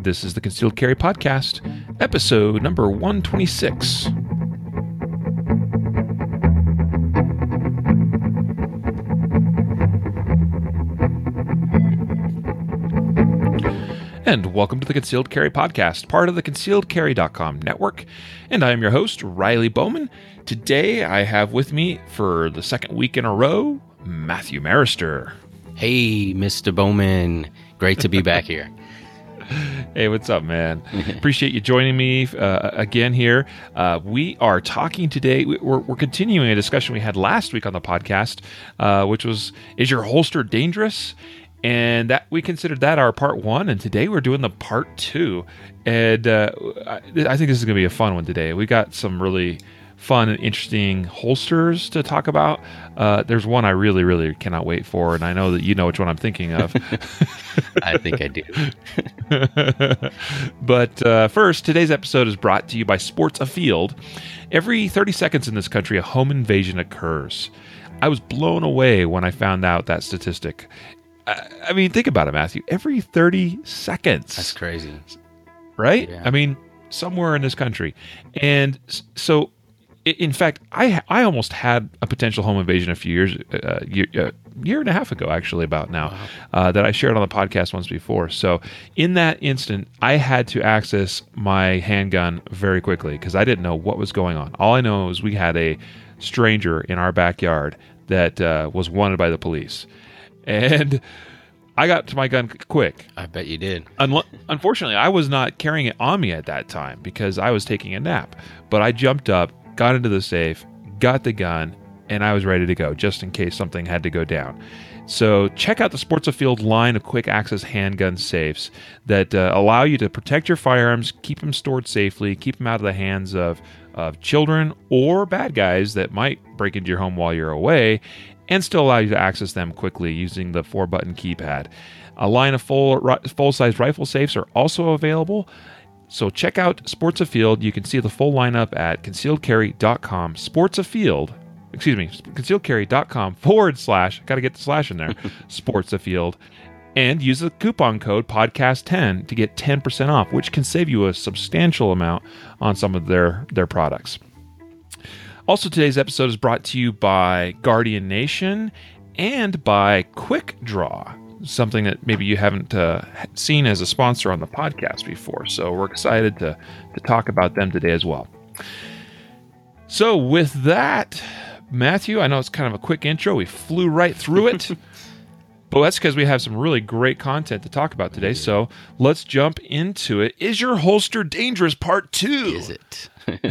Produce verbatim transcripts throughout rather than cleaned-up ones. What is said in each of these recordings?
This is the Concealed Carry Podcast, episode number one twenty-six. And welcome to the Concealed Carry Podcast, part of the concealed carry dot com network. And I am your host, Riley Bowman. Today I have with me, for the second week in a row, Matthew Marister. Hey, Mister Bowman. Great to be back here. Hey, what's up, man? Appreciate you joining me uh, again here. Uh, we are talking today, we're, we're continuing a discussion we had last week on the podcast, uh, which was, is your holster dangerous? And that we considered that our part one, and today we're doing the part two. And uh, I, I think this is going to be a fun one today. We got some really fun and interesting holsters to talk about. Uh, there's one I really, really cannot wait for, and I know that you know which one I'm thinking of. I think I do. But uh, first, today's episode is brought to you by Sports Afield. Every thirty seconds in this country, a home invasion occurs. I was blown away when I found out that statistic. I mean, think about it, Matthew. Every thirty seconds. That's crazy. Right? Yeah. I mean, somewhere in this country. And so, in fact, I I almost had a potential home invasion a few years, uh, year, uh, year and a half ago, actually, about now, Wow. uh, that I shared on the podcast once before. So in that instant, I had to access my handgun very quickly because I didn't know what was going on. All I know is we had a stranger in our backyard that uh, was wanted by the police. And I got to my gun quick. I bet you did. Unlo- Unfortunately, I was not carrying it on me at that time because I was taking a nap. But I jumped up, got into the safe, got the gun, and I was ready to go just in case something had to go down. So check out the Sports Afield line of quick access handgun safes that uh, allow you to protect your firearms, keep them stored safely, keep them out of the hands of, of children or bad guys that might break into your home while you're away, and still allow you to access them quickly using the four-button keypad. A line of full, full-size rifle safes are also available. So check out Sports Afield. You can see the full lineup at concealed carry dot com. Sports Afield, excuse me, concealed carry dot com forward slash, got to get the slash in there, Sports Afield. And use the coupon code podcast ten to get ten percent off, which can save you a substantial amount on some of their, their products. Also, today's episode is brought to you by Guardian Nation and by Quick Draw, something that maybe you haven't uh, seen as a sponsor on the podcast before. So we're excited to, to talk about them today as well. So with that, Matthew, I know it's kind of a quick intro. We flew right through it. But that's because we have some really great content to talk about today. So let's jump into it. Is your holster dangerous? Part two. Is it?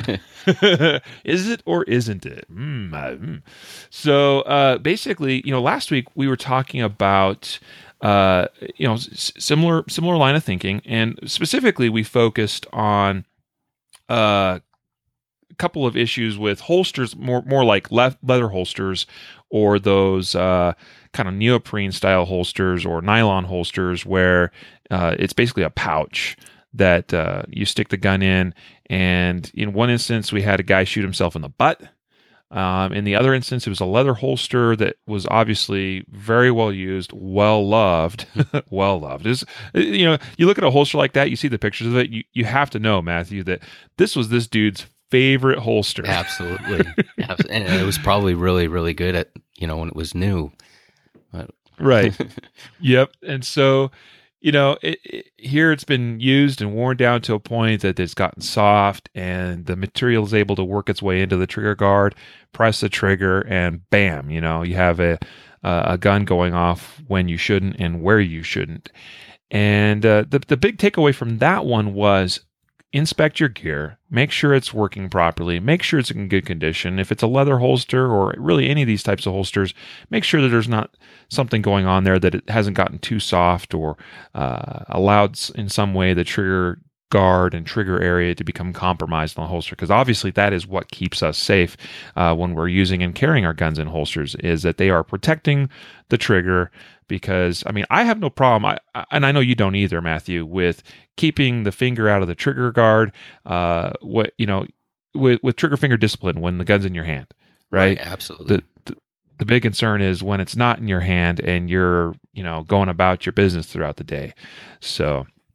Is it or isn't it? Mm, uh, mm. So uh, basically, you know, last week we were talking about uh, you know s- similar similar line of thinking, and specifically we focused on uh, a couple of issues with holsters, more more like le- leather holsters, or those uh, kind of neoprene style holsters or nylon holsters, where uh, it's basically a pouch that uh, you stick the gun in. And in one instance, we had a guy shoot himself in the butt. Um, in the other instance, it was a leather holster that was obviously very well used, well loved, well loved. Is you know, you look at a holster like that, you see the pictures of it, you you have to know, Matthew, that this was this dude's favorite holster. Absolutely. Abs- and it was probably really, really good at, you know, when it was new. But Right. Yep. And so, you know, it, it, here it's been used and worn down to a point that it's gotten soft, and the material is able to work its way into the trigger guard, press the trigger, and bam, you know, you have a uh, a gun going off when you shouldn't and where you shouldn't. And uh, the the big takeaway from that one was inspect your gear, make sure it's working properly, make sure it's in good condition. If it's a leather holster or really any of these types of holsters, make sure that there's not something going on there, that it hasn't gotten too soft or uh, allowed in some way the trigger guard and trigger area to become compromised on the holster, because obviously that is what keeps us safe uh, when we're using and carrying our guns in holsters, is that they are protecting the trigger. Because, I mean, I have no problem, I, I, and I know you don't either, Matthew, with keeping the finger out of the trigger guard, uh, what you know, with, with trigger finger discipline when the gun's in your hand, right? right absolutely. The, the, the big concern is when it's not in your hand and you're, you know, going about your business throughout the day. So,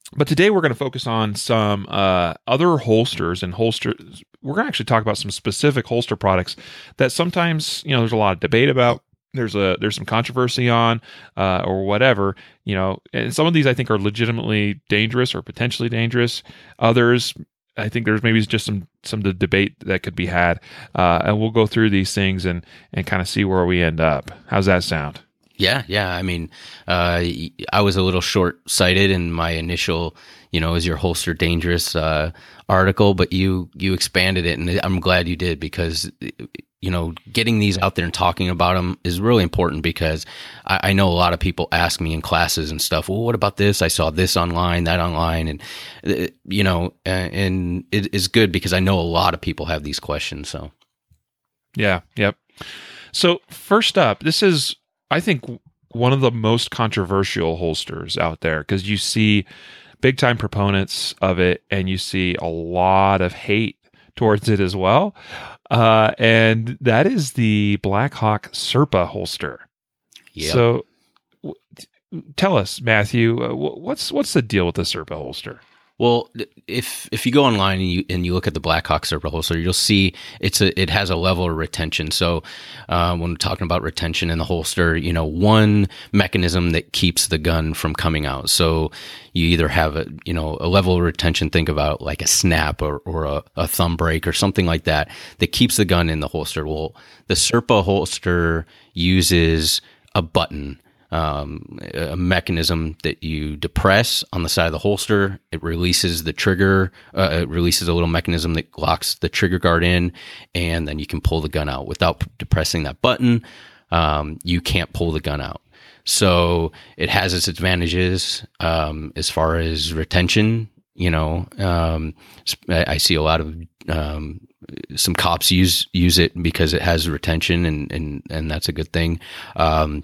But today we're going to focus on some uh, other holsters and holsters. We're going to actually talk about some specific holster products that sometimes, you know, there's a lot of debate about. There's a there's some controversy on uh, or whatever, you know. And some of these I think are legitimately dangerous or potentially dangerous. Others, I think there's maybe just some some debate that could be had. Uh, and we'll go through these things and and kind of see where we end up. How's that sound? Yeah, yeah. I mean, uh, I was a little short-sighted in my initial, you know, is your holster dangerous uh, article, but you you expanded it, and I'm glad you did, because, you know, getting these out there and talking about them is really important, because I, I know a lot of people ask me in classes and stuff, well, what about this? I saw this online, that online, and, uh, you know, and, and it is good because I know a lot of people have these questions. So, yeah, yep. So first up, this is, I think, one of the most controversial holsters out there, because you see big time proponents of it and you see a lot of hate towards it as well. Uh, and that is the Blackhawk Serpa holster. Yep. So w- tell us, Matthew, uh, what's what's the deal with the Serpa holster? Well, if if you go online and you and you look at the Blackhawk Serpa holster, you'll see it's a it has a level of retention. So uh, when we're talking about retention in the holster, you know, one mechanism that keeps the gun from coming out. So you either have a you know a level of retention. Think about like a snap or or a, a thumb break or something like that that keeps the gun in the holster. Well, the Serpa holster uses a button. Um, a mechanism that you depress on the side of the holster. It releases the trigger, uh, it releases a little mechanism that locks the trigger guard in, and then you can pull the gun out. Without depressing that button, um, you can't pull the gun out. So it has its advantages um, as far as retention. You know, um, I see a lot of um, some cops use use it because it has retention, and and and that's a good thing. Um,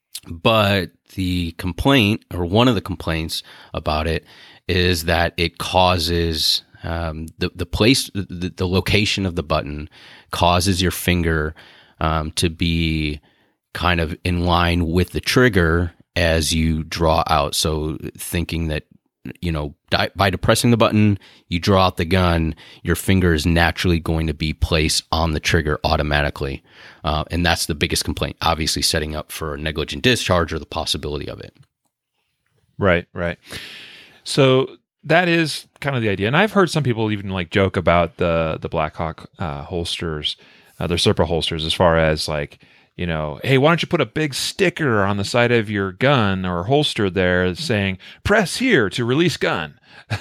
But the complaint, or one of the complaints about it, is that it causes um, the the place, the, the location of the button causes your finger um, to be kind of in line with the trigger as you draw out. So thinking that, you know, by depressing the button, you draw out the gun, your finger is naturally going to be placed on the trigger automatically. Uh, and that's the biggest complaint, obviously setting up for a negligent discharge or the possibility of it. Right, right. So that is kind of the idea. And I've heard some people even like joke about the, the Blackhawk uh, holsters, uh, their Serpa holsters, as far as like, you know, hey, why don't you put a big sticker on the side of your gun or holster there saying, press here to release gun,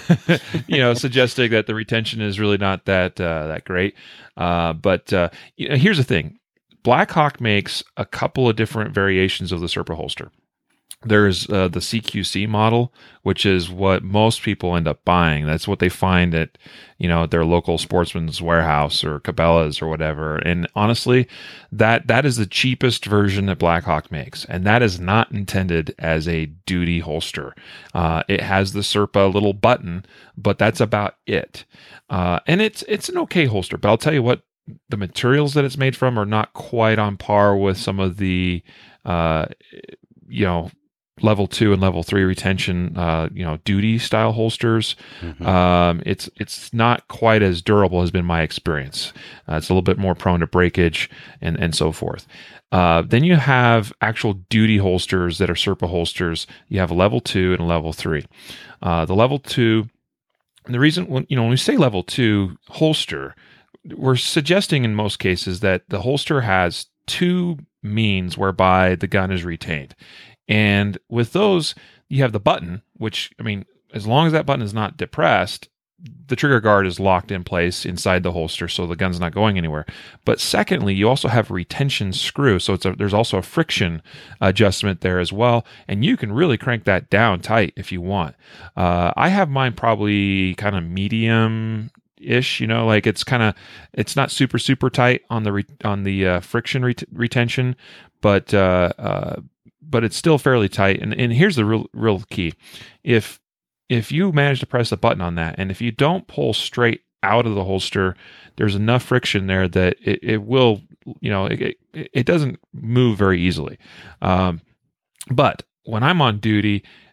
you know, suggesting that the retention is really not that uh, that great. Uh, but uh, you know, here's the thing. Blackhawk makes a couple of different variations of the Serpa holster. There's uh, the C Q C model, which is what most people end up buying. That's what they find at, you know, their local Sportsman's Warehouse or Cabela's or whatever. And honestly, that that is the cheapest version that Blackhawk makes, and that is not intended as a duty holster. Uh, it has the Serpa little button, but that's about it. Uh, and it's it's an okay holster, but I'll tell you what, the materials that it's made from are not quite on par with some of the, uh, you know, level two and level three retention, uh, you know, duty style holsters. Mm-hmm. Um, it's it's not quite as durable has been my experience. Uh, it's a little bit more prone to breakage and and so forth. Uh, then you have actual duty holsters that are Serpa holsters. You have a level two and a level three. Uh, the level two, and the reason when you know when we say level two holster, we're suggesting in most cases that the holster has two means whereby the gun is retained. And with those, you have the button, which, I mean, as long as that button is not depressed, the trigger guard is locked in place inside the holster, so the gun's not going anywhere. But secondly, you also have a retention screw, so it's a, there's also a friction adjustment there as well, and you can really crank that down tight if you want. Uh, I have mine probably kind of medium ish, you know, like it's kind of, it's not super, super tight on the, re, on the uh, friction ret- retention, but, uh, uh, but it's still fairly tight. And, and here's the real, real key. If, if you manage to press a button on that, and if you don't pull straight out of the holster, there's enough friction there that it, it will, you know, it, it, it doesn't move very easily. Um, but when I'm on duty,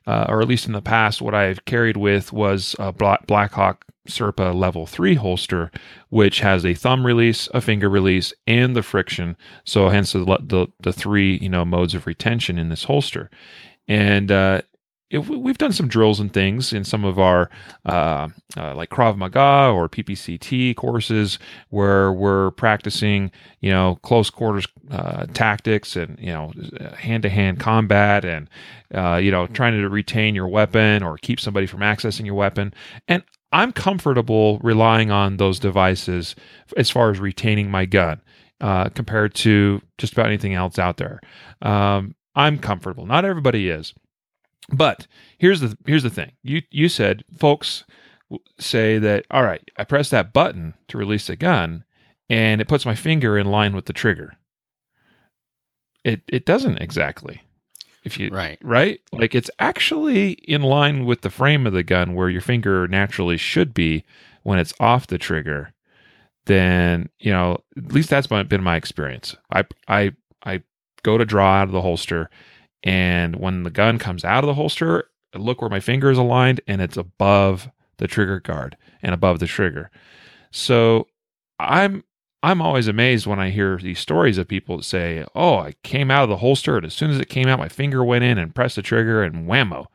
uh, or at least in the past, what I've carried with was a Black, Blackhawk Serpa Level three holster, which has a thumb release, a finger release, and the friction. So hence the the, the three you know modes of retention in this holster. And uh, if we've done some drills and things in some of our uh, uh, like Krav Maga or P P C T courses where we're practicing, you know, close quarters uh, tactics and, you know, hand-to-hand combat and, uh, you know, trying to retain your weapon or keep somebody from accessing your weapon. And I'm comfortable relying on those devices as far as retaining my gun uh, compared to just about anything else out there. Um, I'm comfortable. Not everybody is. But here's the here's the thing. You you said folks say that, all right, I press that button to release the gun and it puts my finger in line with the trigger. It it doesn't exactly. If you right. right? Like it's actually in line with the frame of the gun where your finger naturally should be when it's off the trigger. Then, you know, at least that's been my experience. I I I go to draw out of the holster, and when the gun comes out of the holster, I look where my finger is aligned, and it's above the trigger guard and above the trigger. So I'm I'm always amazed when I hear these stories of people that say, "Oh, I came out of the holster, and as soon as it came out, my finger went in and pressed the trigger, and whammo."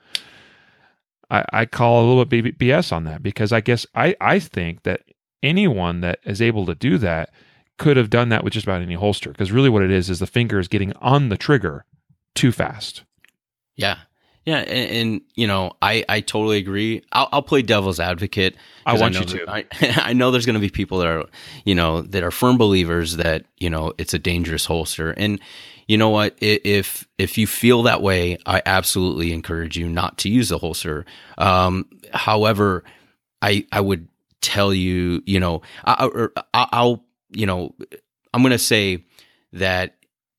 I, I call a little bit B S on that, because I guess I, I think that anyone that is able to do that could have done that with just about any holster, because really what it is is the finger is getting on the trigger too fast. Yeah. Yeah. And, and you know, I, I totally agree. I'll, I'll play devil's advocate. I want I you to. I, I know there's going to be people that are, you know, that are firm believers that, you know, it's a dangerous holster. And you know what? If, if you feel that way, I absolutely encourage you not to use the holster. Um, however, I, I would tell you, you know, I, I, I'll, you know, I'm going to say that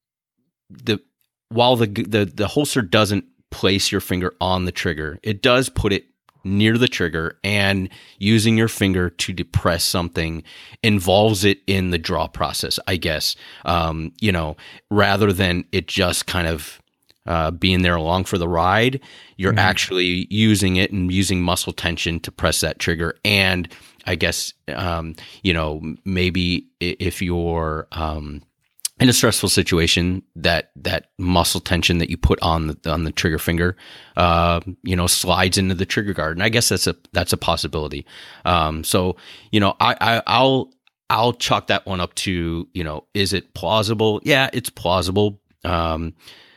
the, while the, the, the holster doesn't place your finger on the trigger, it does put it near the trigger, and using your finger to depress something involves it in the draw process, I guess, um, you know, rather than it just kind of uh, being there along for the ride. You're mm-hmm. actually using it and using muscle tension to press that trigger. And I guess, um, you know, maybe if you're, um, in a stressful situation, that that muscle tension that you put on the on the trigger finger, uh, you know, slides into the trigger guard, and I guess that's a that's a possibility. Um, so, you know, I, I I'll I'll chalk that one up to, you know, is it plausible? Yeah, it's plausible. Um,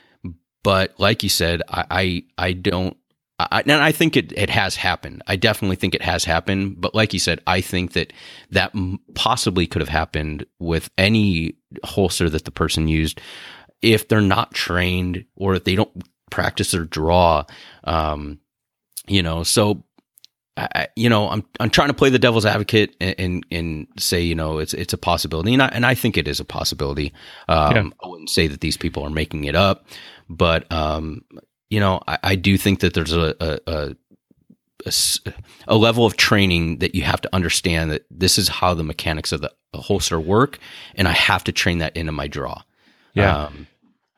but like you said, I I, I don't. I, and I think it, it has happened. I definitely think it has happened. But like you said, I think that that possibly could have happened with any holster that the person used if they're not trained or if they don't practice their draw. Um, you know, so I, you know, I'm I'm trying to play the devil's advocate and and, and say, you know, it's it's a possibility, and I, and I think it is a possibility. Um, yeah. I wouldn't say that these people are making it up, but um, you know, I, I do think that there's a a, a a a level of training that you have to understand that this is how the mechanics of the, the holster work, and I have to train that into my draw. Yeah. Um,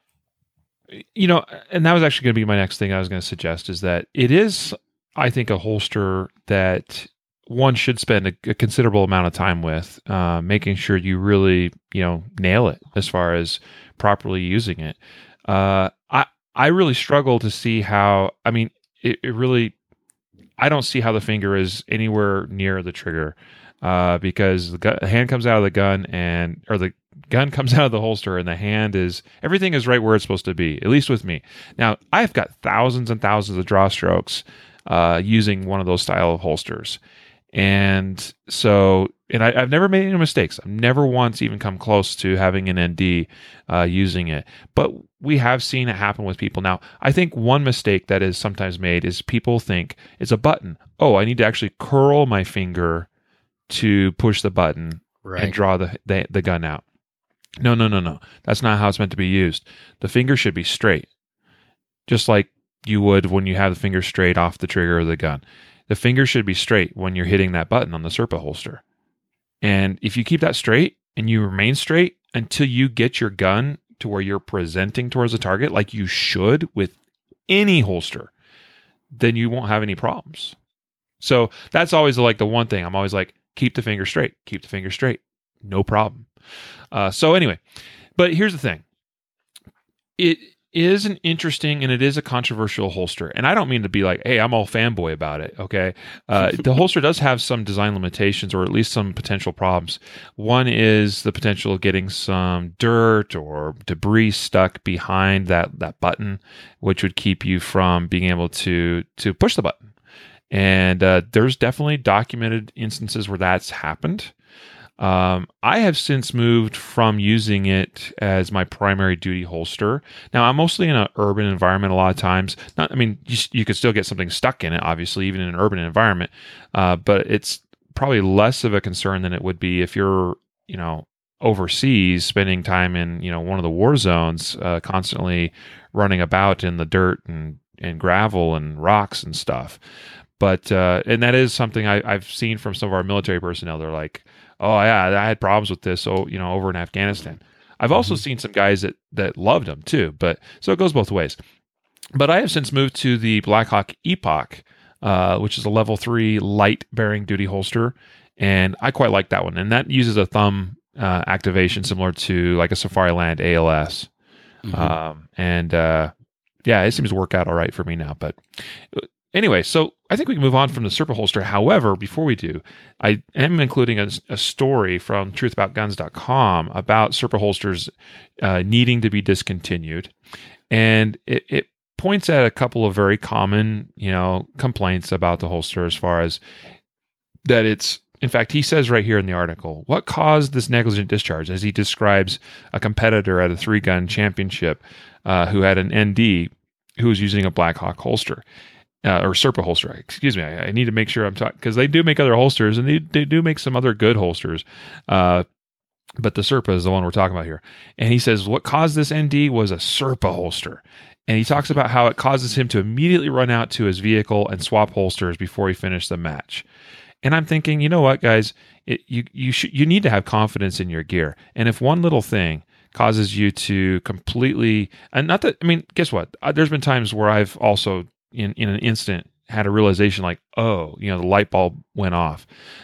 you know, and that was actually going to be my next thing I was going to suggest, is that it is, I think, a holster that one should spend a, a considerable amount of time with, uh, making sure you really, you know, nail it as far as properly using it. Uh, I, I really struggle to see how, I mean, it, it really, I don't see how the finger is anywhere near the trigger, uh, because the, gu- the hand comes out of the gun and, or the gun comes out of the holster and the hand is, everything is right where it's supposed to be, at least with me. Now, I've got thousands and thousands of draw strokes, uh, using one of those style of holsters. And so, and I, I've never made any mistakes. I've never once even come close to having an N D uh, using it. But we have seen it happen with people. Now, I think one mistake that is sometimes made is people think it's a button. Oh, I need to actually curl my finger to push the button right. and draw the, the the gun out. No, no, no, no. That's not how it's meant to be used. The finger should be straight, just like you would when you have the finger straight off the trigger of the gun. The finger should be straight when you're hitting that button on the Serpa holster. And if you keep that straight and you remain straight until you get your gun to where you're presenting towards the target, like you should with any holster, then you won't have any problems. So that's always like the one thing. I'm always like, keep the finger straight, keep the finger straight. No problem. Uh, so anyway, but here's the thing. It is an interesting and it is a controversial holster. And I don't mean to be like, hey, I'm all fanboy about it. Okay. Uh, the holster does have some design limitations or at least some potential problems. One is the potential of getting some dirt or debris stuck behind that, that button, which would keep you from being able to, to push the button. And uh, there's definitely documented instances where that's happened. Um, I have since moved from using it as my primary duty holster. Now, I'm mostly in an urban environment a lot of times. Not, I mean, you, you could still get something stuck in it, obviously, even in an urban environment. Uh, but it's probably less of a concern than it would be if you're, you know, overseas, spending time in, you know, one of the war zones, uh, constantly running about in the dirt and, and gravel and rocks and stuff. But, uh, and that is something I, I've seen from some of our military personnel. They're like, oh yeah, I had problems with this. So, you know, over in Afghanistan, I've also mm-hmm. seen some guys that, that loved them too, but so it goes both ways. But I have since moved to the Blackhawk Epoch, uh, which is a level three light bearing duty holster. And I quite like that one. And that uses a thumb, uh, activation similar to like a Safariland A L S. Mm-hmm. Um, and, uh, yeah, it seems to work out all right for me now, but anyway, so I think we can move on from the Serpa holster. However, before we do, I am including a, a story from truth about guns dot com about Serpa holsters uh, needing to be discontinued. And it, it points at a couple of very common, you know, complaints about the holster as far as that it's, in fact, he says right here in the article, what caused this negligent discharge, as he describes a competitor at a three-gun championship uh, who had an N D who was using a Blackhawk holster. Uh, or Serpa holster, excuse me. I, I need to make sure I'm talking, because they do make other holsters, and they, they do make some other good holsters. Uh, but the Serpa is the one we're talking about here. And he says, what caused this N D was a Serpa holster. And he talks about how it causes him to immediately run out to his vehicle and swap holsters before he finished the match. And I'm thinking, you know what, guys? It, you you should you need to have confidence in your gear. And if one little thing causes you to completely, and not that, I mean, guess what? Uh, there's been times where I've also in, in an instant had a realization like, oh, you know, the light bulb went off.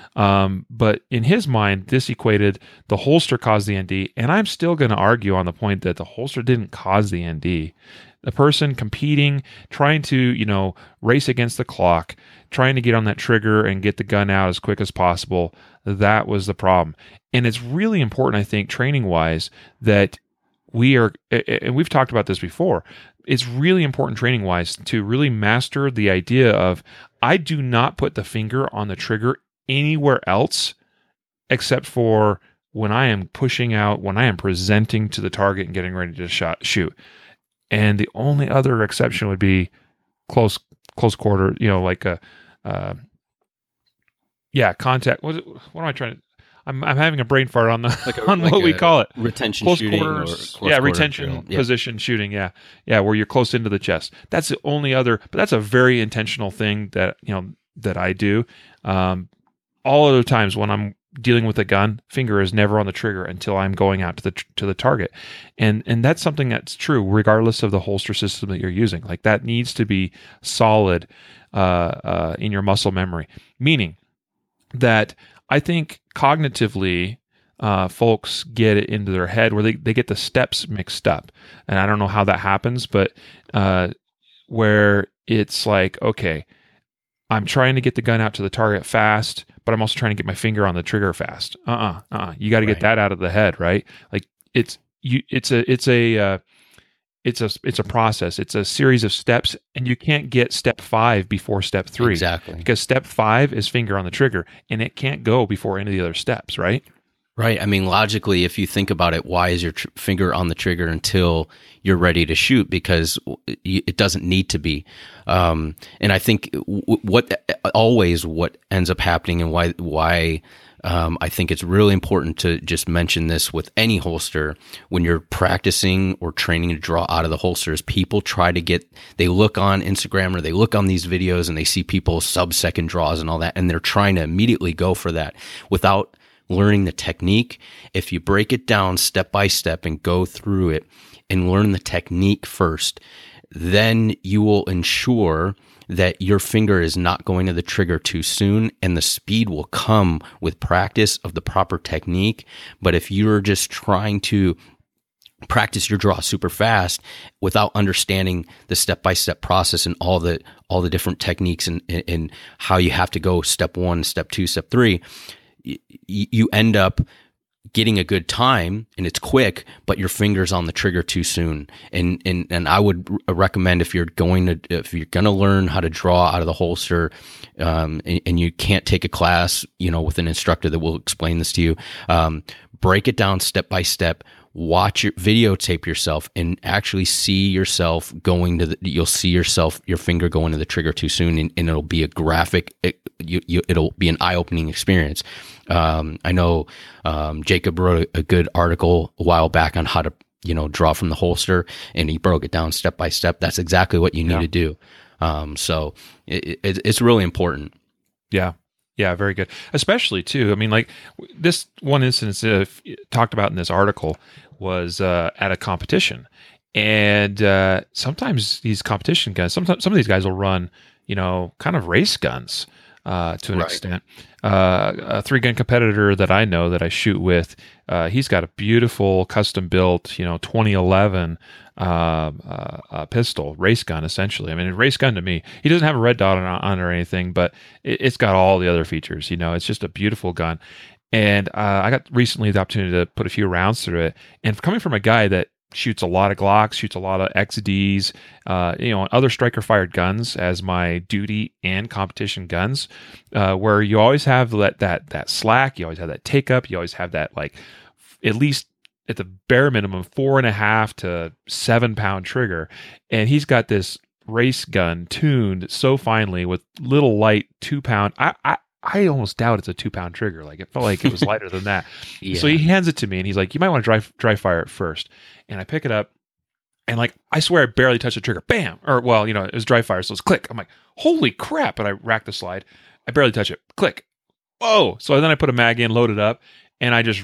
Um, but in his mind, this equated the holster caused the N D. And I'm still going to argue on the point that the holster didn't cause the N D. The person competing, trying to, you know, race against the clock, trying to get on that trigger and get the gun out as quick as possible, that was the problem. And it's really important, I think, training-wise, that we are, and we've talked about this before, it's really important training-wise to really master the idea of, I do not put the finger on the trigger anywhere else except for when I am pushing out, when I am presenting to the target and getting ready to shot, shoot. And the only other exception would be close close quarter, you know, like a, uh, yeah, contact. What, what am I trying to? I'm I'm having a brain fart on the like a, on like what we call it, retention close shooting, quarters, or close yeah, quarter retention yeah. position shooting, yeah, yeah, where you're close into the chest. That's the only other, but that's a very intentional thing that you know that I do. Um, all other times when I'm dealing with a gun, finger is never on the trigger until I'm going out to the to the target, and and that's something that's true regardless of the holster system that you're using. Like that needs to be solid uh, uh, in your muscle memory, meaning that I think cognitively uh, folks get it into their head where they, they get the steps mixed up, and I don't know how that happens, but uh, where it's like, okay, I'm trying to get the gun out to the target fast, but I'm also trying to get my finger on the trigger fast. Uh-uh, uh-uh. You got to get right. that out of the head, right? Like it's you. It's a it's a uh, it's a it's a process. It's a series of steps, and you can't get step five before step three. Exactly, because step five is finger on the trigger, and it can't go before any of the other steps, right? Right. I mean, logically, if you think about it, why is your tr- finger on the trigger until you're ready to shoot? Because it doesn't need to be. Um, and I think w- what always what ends up happening, and why why um, I think it's really important to just mention this with any holster when you're practicing or training to draw out of the holsters. People try to get, they look on Instagram or they look on these videos and they see people sub-second draws and all that, and they're trying to immediately go for that without learning the technique. If you break it down step by step and go through it and learn the technique first, then you will ensure that your finger is not going to the trigger too soon, and the speed will come with practice of the proper technique. But if you're just trying to practice your draw super fast without understanding the step-by-step process and all the all the different techniques and, and how you have to go step one, step two, step three, you, you end up getting a good time and it's quick, but your finger's on the trigger too soon. And and and I would recommend, if you're going to if you're going to learn how to draw out of the holster, um, and, and you can't take a class, you know, with an instructor that will explain this to you, um, break it down step by step. Watch your videotape yourself and actually see yourself going to the, you'll see yourself, your finger going to the trigger too soon, and, and it'll be a graphic, it, you, you, it'll be an eye-opening experience. Um, I know, um, Jacob wrote a, a good article a while back on how to, you know, draw from the holster, and he broke it down step by step. That's exactly what you need Yeah. to do. Um, so it, it, it's really important. Yeah. Yeah, very good. Especially too, I mean, like this one instance uh, talked about in this article was uh, at a competition, and uh, sometimes these competition guns, sometimes some of these guys will run, you know, kind of race guns uh, to an Right. extent. Uh, a three gun competitor that I know that I shoot with, uh, he's got a beautiful custom built, you know, twenty eleven um, uh, uh, pistol race gun. Essentially, I mean, a race gun to me. He doesn't have a red dot on, on it or anything, but it, it's got all the other features. You know, it's just a beautiful gun. And uh, I got recently the opportunity to put a few rounds through it. And coming from a guy that shoots a lot of Glocks, shoots a lot of X Ds, uh, you know, other striker fired guns as my duty and competition guns, uh, where you always have that that that slack, you always have that take up, you always have that, like, at least at the bare minimum four and a half to seven pound trigger, and he's got this race gun tuned so finely with little light two pound. I I, I almost doubt it's a two pound trigger. Like, it felt like it was lighter than that. Yeah. So he hands it to me and he's like, "You might want to dry dry fire it first." And I pick it up, and like, I swear I barely touched the trigger. Bam! Or, well, you know, it was dry fire, so it's click. I'm like, holy crap! And I rack the slide. I barely touch it. Click. Whoa! So then I put a mag in, load it up, and I just.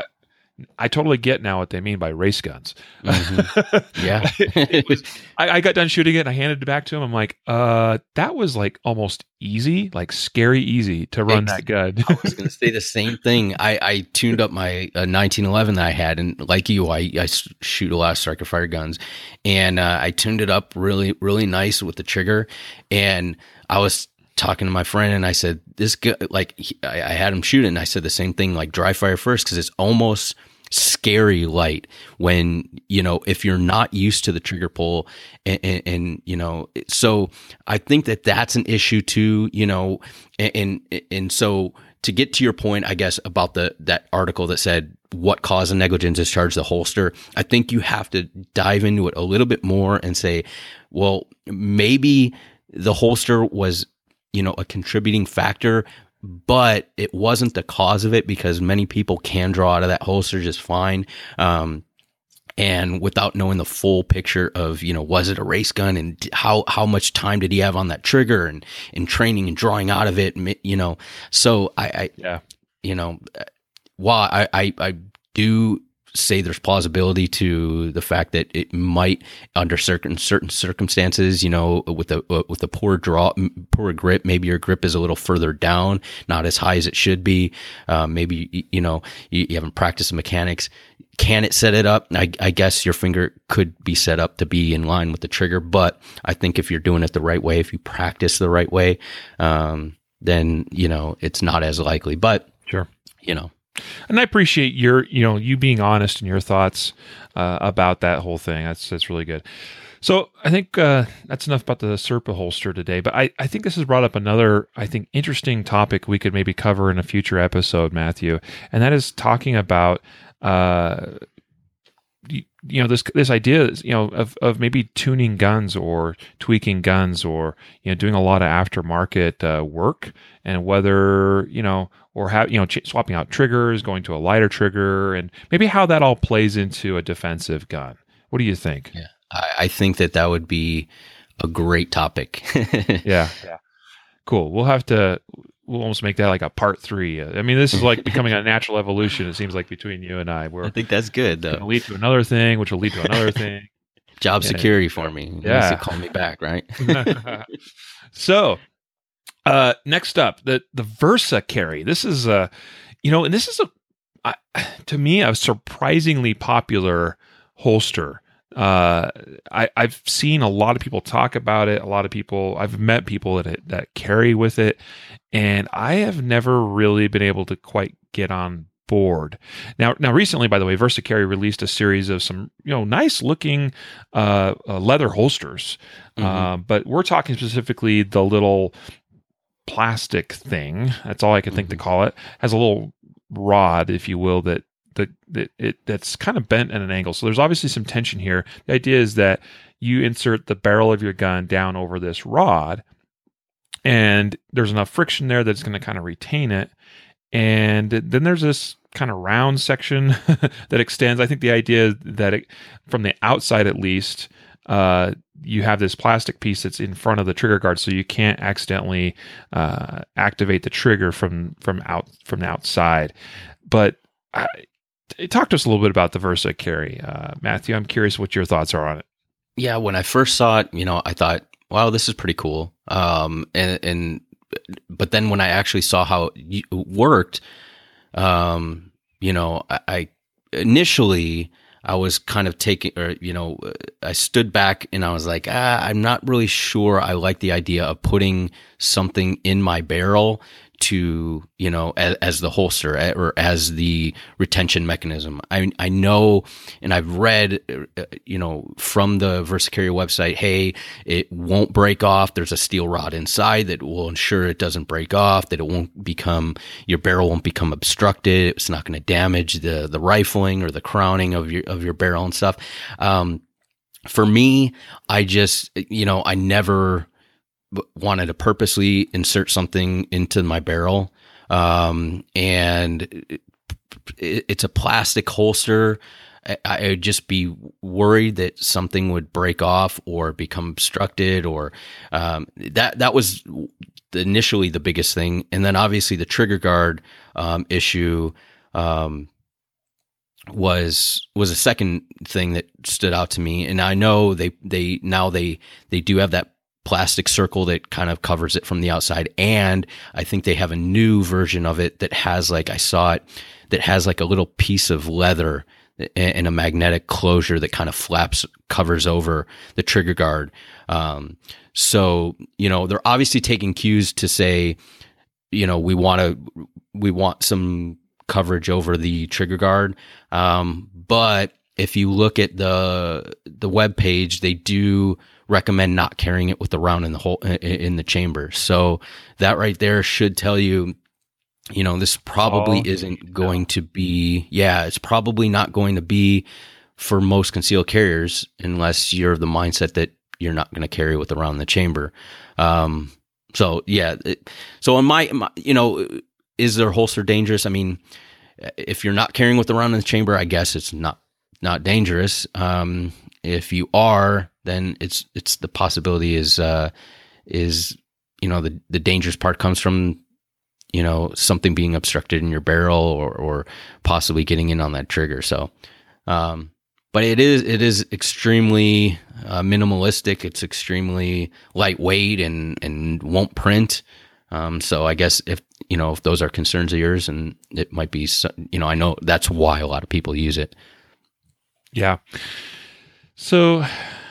I totally get now what they mean by race guns. Mm-hmm. Yeah. it was, I, I got done shooting it and I handed it back to him. I'm like, uh, that was like almost easy, like scary easy to run Ex- that gun. I was going to say the same thing. I, I tuned up my uh, nineteen eleven that I had, and like you, I, I shoot a lot of striker fire guns, and uh, I tuned it up really, really nice with the trigger. And I was talking to my friend, and I said, this guy, like, he, I, I had him shoot it, and I said the same thing, like, dry fire first, because it's almost scary light when, you know, if you're not used to the trigger pull, and, and, and you know, so I think that that's an issue too, you know, and, and and so to get to your point, I guess, about the that article that said what caused a negligent discharge the holster, I think you have to dive into it a little bit more and say, well, maybe the holster was, you know, a contributing factor, but it wasn't the cause of it, because many people can draw out of that holster just fine. Um, and without knowing the full picture of, you know, was it a race gun, and how, how much time did he have on that trigger, and, and training and drawing out of it, you know? So I, I Yeah. you know, while I, I, I do say there's plausibility to the fact that it might, under certain certain circumstances, you know, with a with a poor draw, poor grip, maybe your grip is a little further down, not as high as it should be. Uh, maybe, you know, you, you haven't practiced the mechanics. Can it set it up? I, I guess your finger could be set up to be in line with the trigger, but I think if you're doing it the right way, if you practice the right way, um, then, you know, it's not as likely. But Sure. you know. And I appreciate your, you know, you being honest in your thoughts uh, about that whole thing. That's that's really good. So I think uh, that's enough about the Serpa holster today. But I, I think this has brought up another, I think, interesting topic we could maybe cover in a future episode, Matthew, and that is talking about, uh, you, you know, this this idea, you know, of of maybe tuning guns or tweaking guns, or, you know, doing a lot of aftermarket uh, work, and whether, you know, or have, you know, ch- swapping out triggers, going to a lighter trigger, and maybe how that all plays into a defensive gun. What do you think? Yeah, I, I think that that would be a great topic. yeah, yeah, cool. We'll have to. We'll almost make that like a part three. I mean, this is like becoming a natural evolution. It seems like between you and I, we're I think that's good, going to though. lead to another thing, which will lead to another thing. Job Yeah. security for me. Yeah. Unless you call me back, right? So, uh, next up, the the Versa carry. This is a, you know, and this is a, I, to me, a surprisingly popular holster. Uh, I, I've seen a lot of people talk about it. A lot of people, I've met people that that carry with it, and I have never really been able to quite get on board. Now, now recently, by the way, Versa Carry released a series of some, you know, nice looking uh, uh, leather holsters, mm-hmm. uh, but we're talking specifically the little plastic thing. That's all I can think mm-hmm. to call it. Has a little rod, if you will, that that, that it that's kind of bent at an angle. So there's obviously some tension here. The idea is that you insert the barrel of your gun down over this rod, and there's enough friction there that's going to kind of retain it. And then there's this kind of round section that extends. I think the idea that it, from the outside at least, uh, you have this plastic piece that's in front of the trigger guard, so you can't accidentally uh, activate the trigger from from out from the outside. But I, talk to us a little bit about the Versa carry, uh, Matthew. I'm curious what your thoughts are on it. Yeah, when I first saw it, you know, I thought, wow, this is pretty cool. Um, and, and but then when I actually saw how it worked, um, you know, I, I initially I was kind of taking, or, you know, I stood back and I was like, ah, I'm not really sure I like the idea of putting something in my barrel to, you know, as, as the holster or as the retention mechanism. I I know, and I've read, uh, you know, from the Versa Carry website, hey, it won't break off. There's a steel rod inside that will ensure it doesn't break off, that it won't become, your barrel won't become obstructed. It's not going to damage the the rifling or the crowning of your of your barrel and stuff. Um, for me, I just, you know, I never wanted to purposely insert something into my barrel. Um, and it, it's a plastic holster. I, I would just be worried that something would break off or become obstructed, or, um, that, that was initially the biggest thing. And then obviously the trigger guard, um, issue, um, was was a second thing that stood out to me. And I know they, they, now they, they do have that plastic circle that kind of covers it from the outside. And I think they have a new version of it that has, like, I saw it, that has like a little piece of leather and a magnetic closure that kind of flaps, covers over the trigger guard. Um, so, you know, they're obviously taking cues to say, you know, we want to, we want some coverage over the trigger guard. Um, but if you look at the, the web page, they do recommend not carrying it with the round in the hole in the chamber. So that right there should tell you, you know, this probably oh, isn't going to be, yeah, it's probably not going to be for most concealed carriers unless you're of the mindset that you're not going to carry with the round in the chamber. Um, so yeah, it, so on my, my, you know, is their holster dangerous? I mean, if you're not carrying with the round in the chamber, I guess it's not, not dangerous. Um, if you are, then it's it's the possibility is uh, is you know the the dangerous part comes from, you know, something being obstructed in your barrel, or or possibly getting in on that trigger. So, um, but it is it is extremely uh, minimalistic. It's extremely lightweight and and won't print. Um, so I guess if you know if those are concerns of yours, and it might be, you know, I know that's why a lot of people use it. Yeah. So,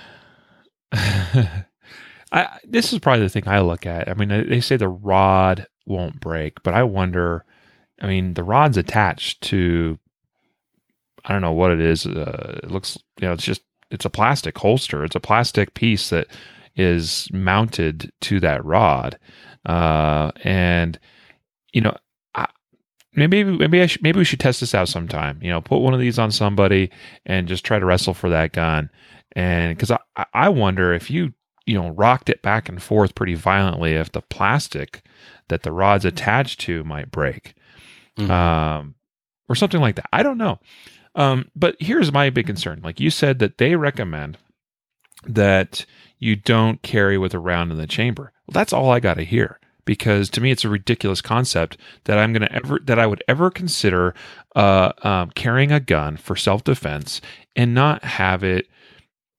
I this is probably the thing I look at. I mean, they say the rod won't break, but I wonder, I mean, the rod's attached to, I don't know what it is. Uh, it looks, you know, it's just, it's a plastic holster. It's a plastic piece that is mounted to that rod. Uh, and, you know, I, maybe, maybe I should, maybe we should test this out sometime, you know, put one of these on somebody and just try to wrestle for that gun. And cause I, I wonder if you, you know, rocked it back and forth pretty violently, if the plastic that the rod's attached to might break, mm-hmm. um, or something like that. I don't know. Um, but here's my big concern. Like you said, that they recommend that you don't carry with a round in the chamber. Well, that's all I got to hear, because to me, it's a ridiculous concept that I'm going to ever, that I would ever consider, uh, um, carrying a gun for self-defense and not have it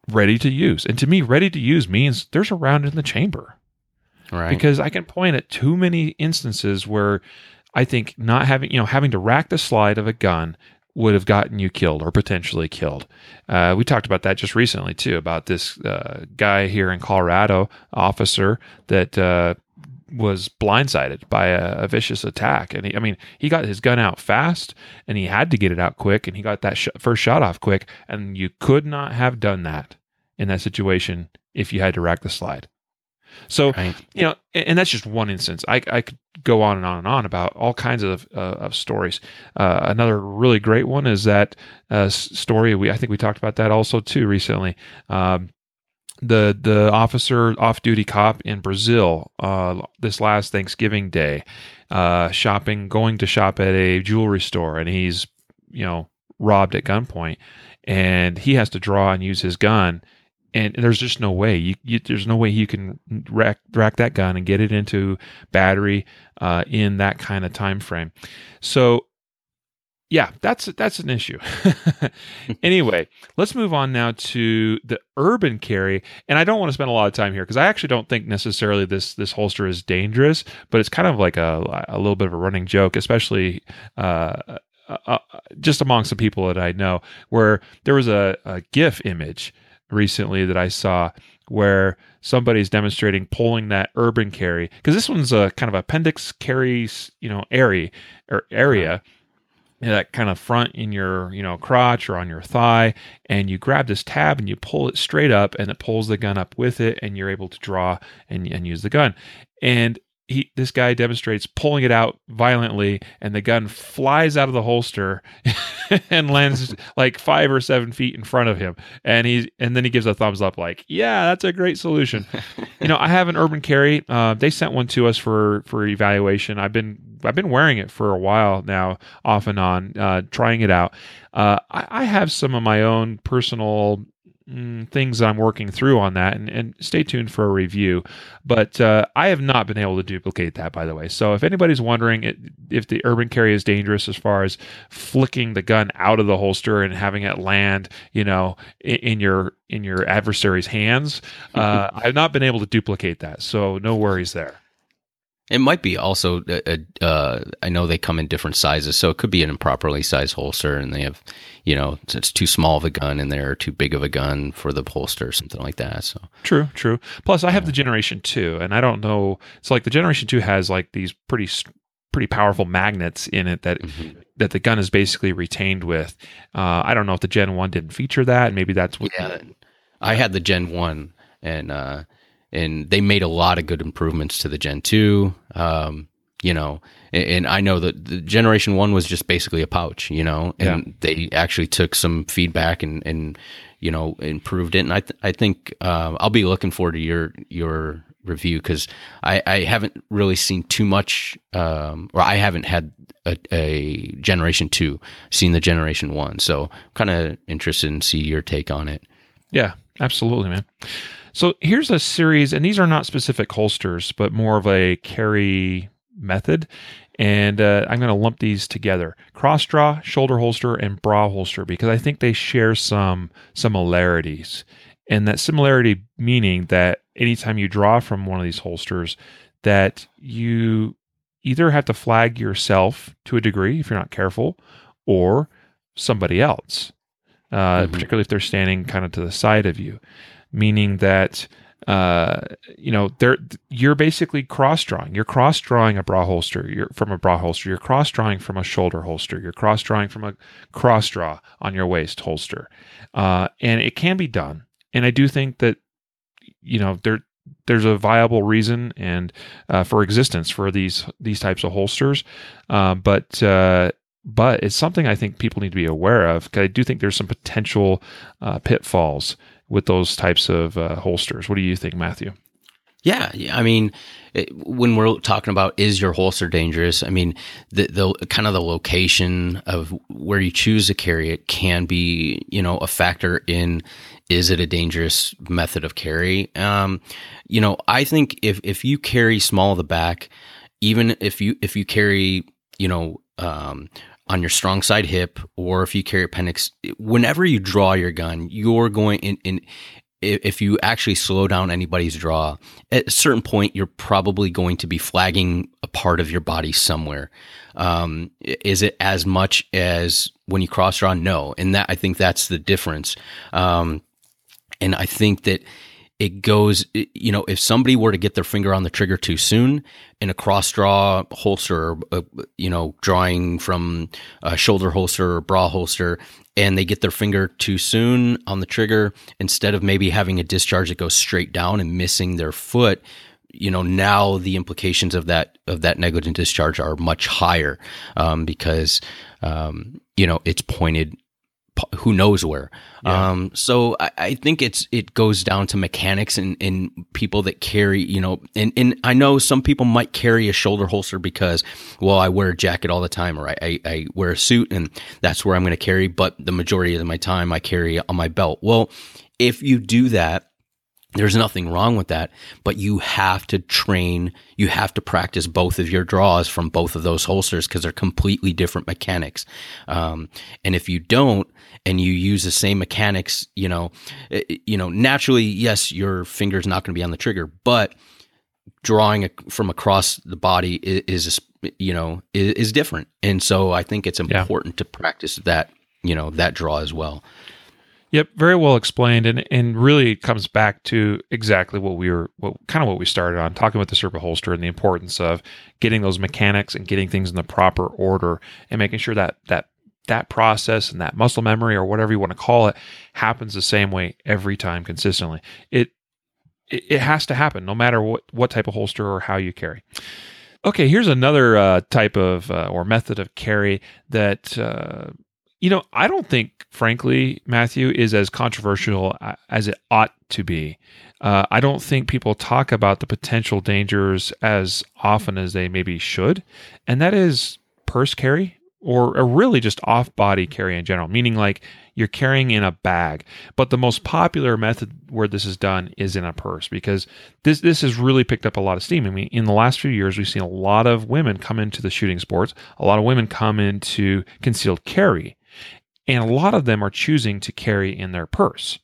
ready to use. And to me, ready to use means there's a round in the chamber. Right. Because I can point at too many instances where I think not having, you know, having to rack the slide of a gun would have gotten you killed or potentially killed. Uh, we talked about that just recently too, about this uh, guy here in Colorado, officer that uh, was blindsided by a, a vicious attack. And he, I mean, he got his gun out fast and he had to get it out quick and he got that sh- first shot off quick. And you could not have done that in that situation if you had to rack the slide. So, right. you know, and, and that's just one instance. I, I could go on and on and on about all kinds of, uh, of stories. Uh, another really great one is that uh, story. We I think we talked about that also too recently. Um, the the officer, off-duty cop in Brazil, uh, this last Thanksgiving Day, uh, shopping, going to shop at a jewelry store, and he's, you know, robbed at gunpoint, and he has to draw and use his gun. And there's just no way you, you there's no way you can rack, rack that gun and get it into battery uh, in that kind of time frame. So, yeah, that's that's an issue. Anyway, let's move on now to the urban carry. And I don't want to spend a lot of time here because I actually don't think necessarily this this holster is dangerous, but it's kind of like a a little bit of a running joke, especially. Uh, uh, just among some people that I know, where there was a, a GIF image recently that I saw where somebody's demonstrating pulling that urban carry, because this one's a kind of appendix carry, you know, area or area, you know, that kind of front in your, you know, crotch or on your thigh, and you grab this tab and you pull it straight up and it pulls the gun up with it, and you're able to draw and, and use the gun. And He, this guy demonstrates pulling it out violently, and the gun flies out of the holster and lands like five or seven feet in front of him. And he, and then he gives a thumbs up, like, "Yeah, that's a great solution." You know, I have an urban carry. Uh, they sent one to us for for evaluation. I've been I've been wearing it for a while now, off and on, uh, trying it out. Uh, I, I have some of my own personal Mm, things that I'm working through on that, and, and stay tuned for a review. But uh, I have not been able to duplicate that, by the way. So if anybody's wondering it, if the urban carry is dangerous as far as flicking the gun out of the holster and having it land, you know, in, in your in your adversary's hands, uh, I've not been able to duplicate that. So no worries there. It might be also, uh, uh, I know they come in different sizes, so it could be an improperly sized holster, and they have, you know, it's too small of a gun in there, or too big of a gun for the holster, or something like that. So true, true. Plus, I have the Generation two, and I don't know. It's like the Generation two has like these pretty, pretty powerful magnets in it that mm-hmm. that the gun is basically retained with. Uh, I don't know if the Gen one didn't feature that, and maybe that's what. Yeah, I had the Gen one, and. Uh, And they made a lot of good improvements to the Gen two, um, you know, and, and I know that the Generation one was just basically a pouch, you know, and yeah. they actually took some feedback and, and you know, improved it. And I th- I think uh, I'll be looking forward to your your review, because I, I haven't really seen too much, um, or I haven't had a, a Generation two, seen the Generation one. So kind of interested in see your take on it. Yeah, absolutely, man. So here's a series, and these are not specific holsters, but more of a carry method. And uh, I'm going to lump these together: cross draw, shoulder holster, and bra holster, because I think they share some similarities. And that similarity meaning that anytime you draw from one of these holsters, that you either have to flag yourself to a degree if you're not careful, or somebody else, uh, mm-hmm. particularly if they're standing kind of to the side of you. Meaning that, uh, you know, they're, you're basically cross-drawing. You're cross-drawing a bra holster you're, from a bra holster. You're cross-drawing from a shoulder holster. You're cross-drawing from a cross-draw on your waist holster. Uh, and it can be done. And I do think that, you know, there there's a viable reason and uh, for existence for these these types of holsters. Uh, but uh, but it's something I think people need to be aware of, because I do think there's some potential uh, pitfalls with those types of uh, holsters. What do you think, Matthew? Yeah, yeah. I mean, it, when we're talking about is your holster dangerous, I mean, the, the kind of the location of where you choose to carry it can be, you know, a factor in, is it a dangerous method of carry? Um, you know, I think if if you carry small of the back, even if you if you carry, you know, um, on your strong side hip, or if you carry appendix, whenever you draw your gun, you're going in, in if you actually slow down anybody's draw, at a certain point, you're probably going to be flagging a part of your body somewhere. Um, is it as much as when you cross draw? No. And that, I think that's the difference. Um, and I think that it goes, you know, if somebody were to get their finger on the trigger too soon in a cross draw holster, uh, you know, drawing from a shoulder holster or bra holster, and they get their finger too soon on the trigger, instead of maybe having a discharge that goes straight down and missing their foot, you know, now the implications of that, of that negligent discharge are much higher, um, because, um, you know, it's pointed who knows where. Yeah. Um, so I, I think it's, it goes down to mechanics and, and people that carry, you know, and, and I know some people might carry a shoulder holster because, well, I wear a jacket all the time, or I, I, I wear a suit and that's where I'm going to carry. But the majority of my time I carry on my belt. Well, if you do that, there's nothing wrong with that, but you have to train, you have to practice both of your draws from both of those holsters, because they're completely different mechanics. Um, and if you don't, and you use the same mechanics, you know, it, you know, naturally, yes, your finger's not going to be on the trigger, but drawing a, from across the body is, is you know, is, is different. And so I think it's important yeah. to practice that, you know, that draw as well. Yep, very well explained, and and really it comes back to exactly what we were, what kind of what we started on, talking about the Serpa holster and the importance of getting those mechanics and getting things in the proper order, and making sure that that that process and that muscle memory, or whatever you want to call it, happens the same way every time consistently. It it, it has to happen, no matter what what type of holster or how you carry. Okay, here's another uh, type of uh, or method of carry that. Uh, You know, I don't think, frankly, Matthew, is as controversial as it ought to be. Uh, I don't think people talk about the potential dangers as often as they maybe should, and that is purse carry, or, or really just off-body carry in general, meaning like you're carrying in a bag. But the most popular method where this is done is in a purse, because this this has really picked up a lot of steam. I mean, in the last few years, we've seen a lot of women come into the shooting sports, a lot of women come into concealed carry, and a lot of them are choosing to carry in their purse.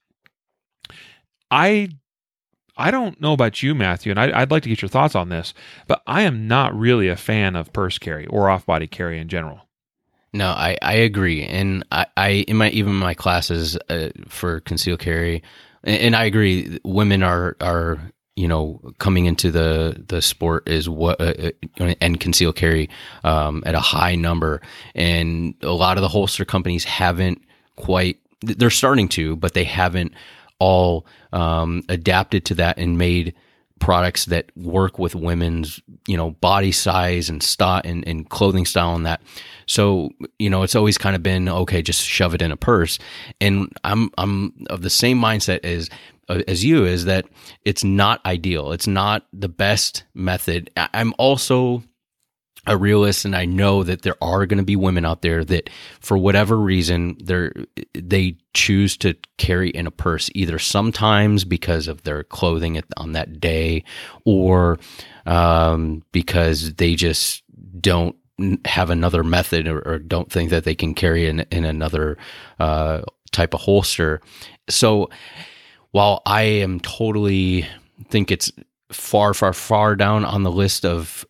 I I don't know about you, Matthew, and I, I'd like to get your thoughts on this, but I am not really a fan of purse carry or off-body carry in general. No, I, I agree. And I, I in my even my classes uh, for concealed carry, and, and I agree, women are are you know, coming into the, the sport is what, uh, and concealed carry, um, at a high number. And a lot of the holster companies haven't quite, they're starting to, but they haven't all, um, adapted to that and made products that work with women's, you know, body size and style and, and clothing style and that. So, you know, it's always kind of been, okay, just shove it in a purse. And I'm, I'm of the same mindset as, as you, is that it's not ideal. It's not the best method. I'm also a realist, and I know that there are going to be women out there that, for whatever reason, they're, they choose to carry in a purse, either sometimes because of their clothing on that day, or um, because they just don't have another method, or, or don't think that they can carry in, in another uh, type of holster. So while I am totally think it's far, far, far down on the list of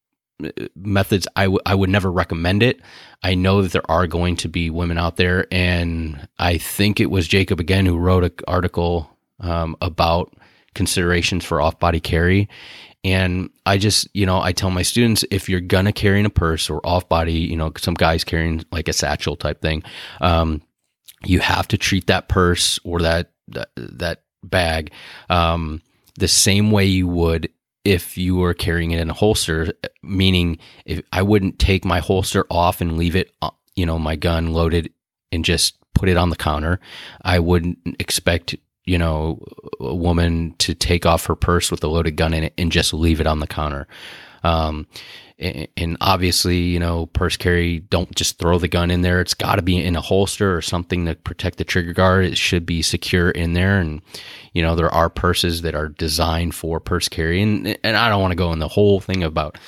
methods, I, w- I would never recommend it. I know that there are going to be women out there, and I think it was Jacob again who wrote an article um, about considerations for off-body carry. And I just, you know, I tell my students, if you're gonna carry in a purse or off-body, you know, some guys carrying like a satchel type thing, um, you have to treat that purse or that that, that bag um, the same way you would if you were carrying it in a holster, meaning if I wouldn't take my holster off and leave it, you know, my gun loaded and just put it on the counter. I wouldn't expect, you know, a woman to take off her purse with a loaded gun in it and just leave it on the counter. Um, and, and obviously, you know, purse carry, don't just throw the gun in there. It's got to be in a holster or something to protect the trigger guard. It should be secure in there. And, you know, there are purses that are designed for purse carry. And, and I don't want to go in the whole thing about,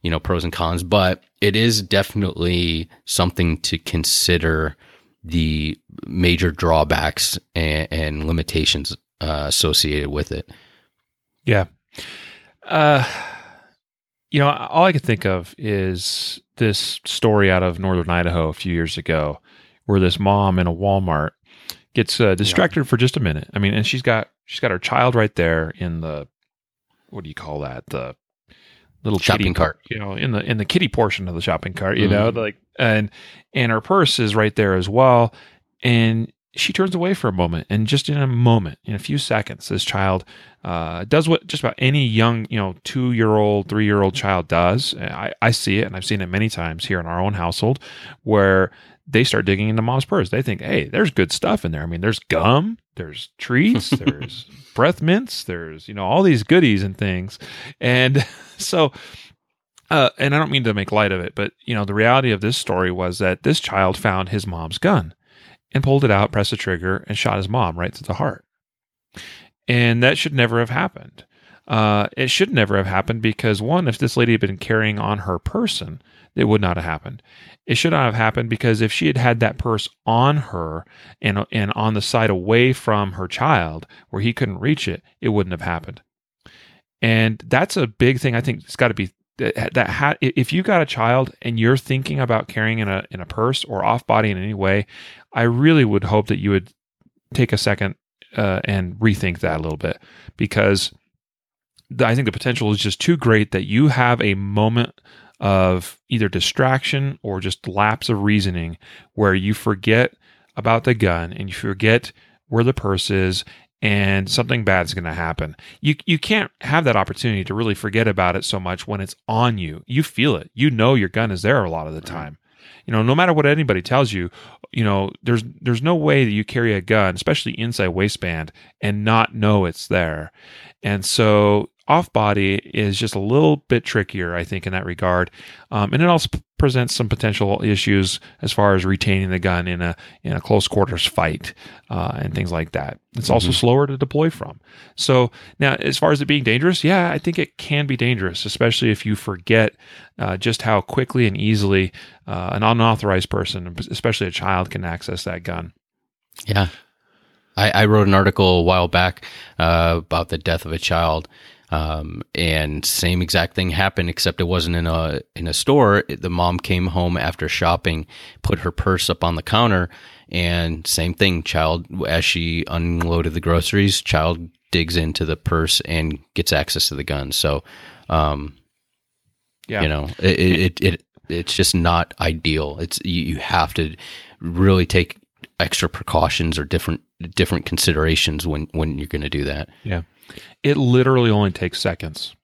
you know, pros and cons, but it is definitely something to consider the major drawbacks and, and limitations uh, associated with it. Yeah. Uh, you know, all I could think of is this story out of Northern Idaho a few years ago where this mom in a Walmart gets uh, distracted yeah. for just a minute. I mean, and she's got she's got her child right there in the, what do you call that? The little shopping kitty cart, you know, in the in the kitty portion of the shopping cart, you mm. know, like and and her purse is right there as well. And she turns away for a moment, and just in a moment, in a few seconds, this child uh, does what just about any young, you know, two-year-old, three-year-old child does. I, I see it, and I've seen it many times here in our own household, where they start digging into mom's purse. They think, hey, there's good stuff in there. I mean, there's gum, there's treats, there's breath mints, there's, you know, all these goodies and things. And so, uh, and I don't mean to make light of it, but, you know, the reality of this story was that this child found his mom's gun and pulled it out, pressed the trigger, and shot his mom right through the heart. And that should never have happened. Uh, it should never have happened because, one, if this lady had been carrying on her person, it would not have happened. It should not have happened because if she had had that purse on her and and on the side away from her child where he couldn't reach it, it wouldn't have happened. And that's a big thing. I think it's got to be that, that ha- if you got a child and you're thinking about carrying in a in a purse or off body in any way, I really would hope that you would take a second uh, and rethink that a little bit, because I think the potential is just too great that you have a moment of either distraction or just lapse of reasoning where you forget about the gun and you forget where the purse is, and something bad is going to happen. You you can't have that opportunity to really forget about it so much when it's on you. You feel it. You know your gun is there a lot of the time. You know, no matter what anybody tells you, you know, there's there's no way that you carry a gun, especially inside waistband, and not know it's there. And so off body is just a little bit trickier, I think, in that regard. Um, and it also p- presents some potential issues as far as retaining the gun in a in a close quarters fight uh, and things like that. It's mm-hmm. also slower to deploy from. So now, as far as it being dangerous, yeah, I think it can be dangerous, especially if you forget uh, just how quickly and easily uh, an unauthorized person, especially a child, can access that gun. Yeah. I, I wrote an article a while back uh, about the death of a child. Um, and same exact thing happened, except it wasn't in a in a store. The mom came home after shopping, put her purse up on the counter, and same thing. Child, as she unloaded the groceries, child digs into the purse and gets access to the gun. So, um, yeah, you know, it it, it it's just not ideal. It's you, you have to really take extra precautions or different different considerations when when you're going to do that. Yeah. It literally only takes seconds.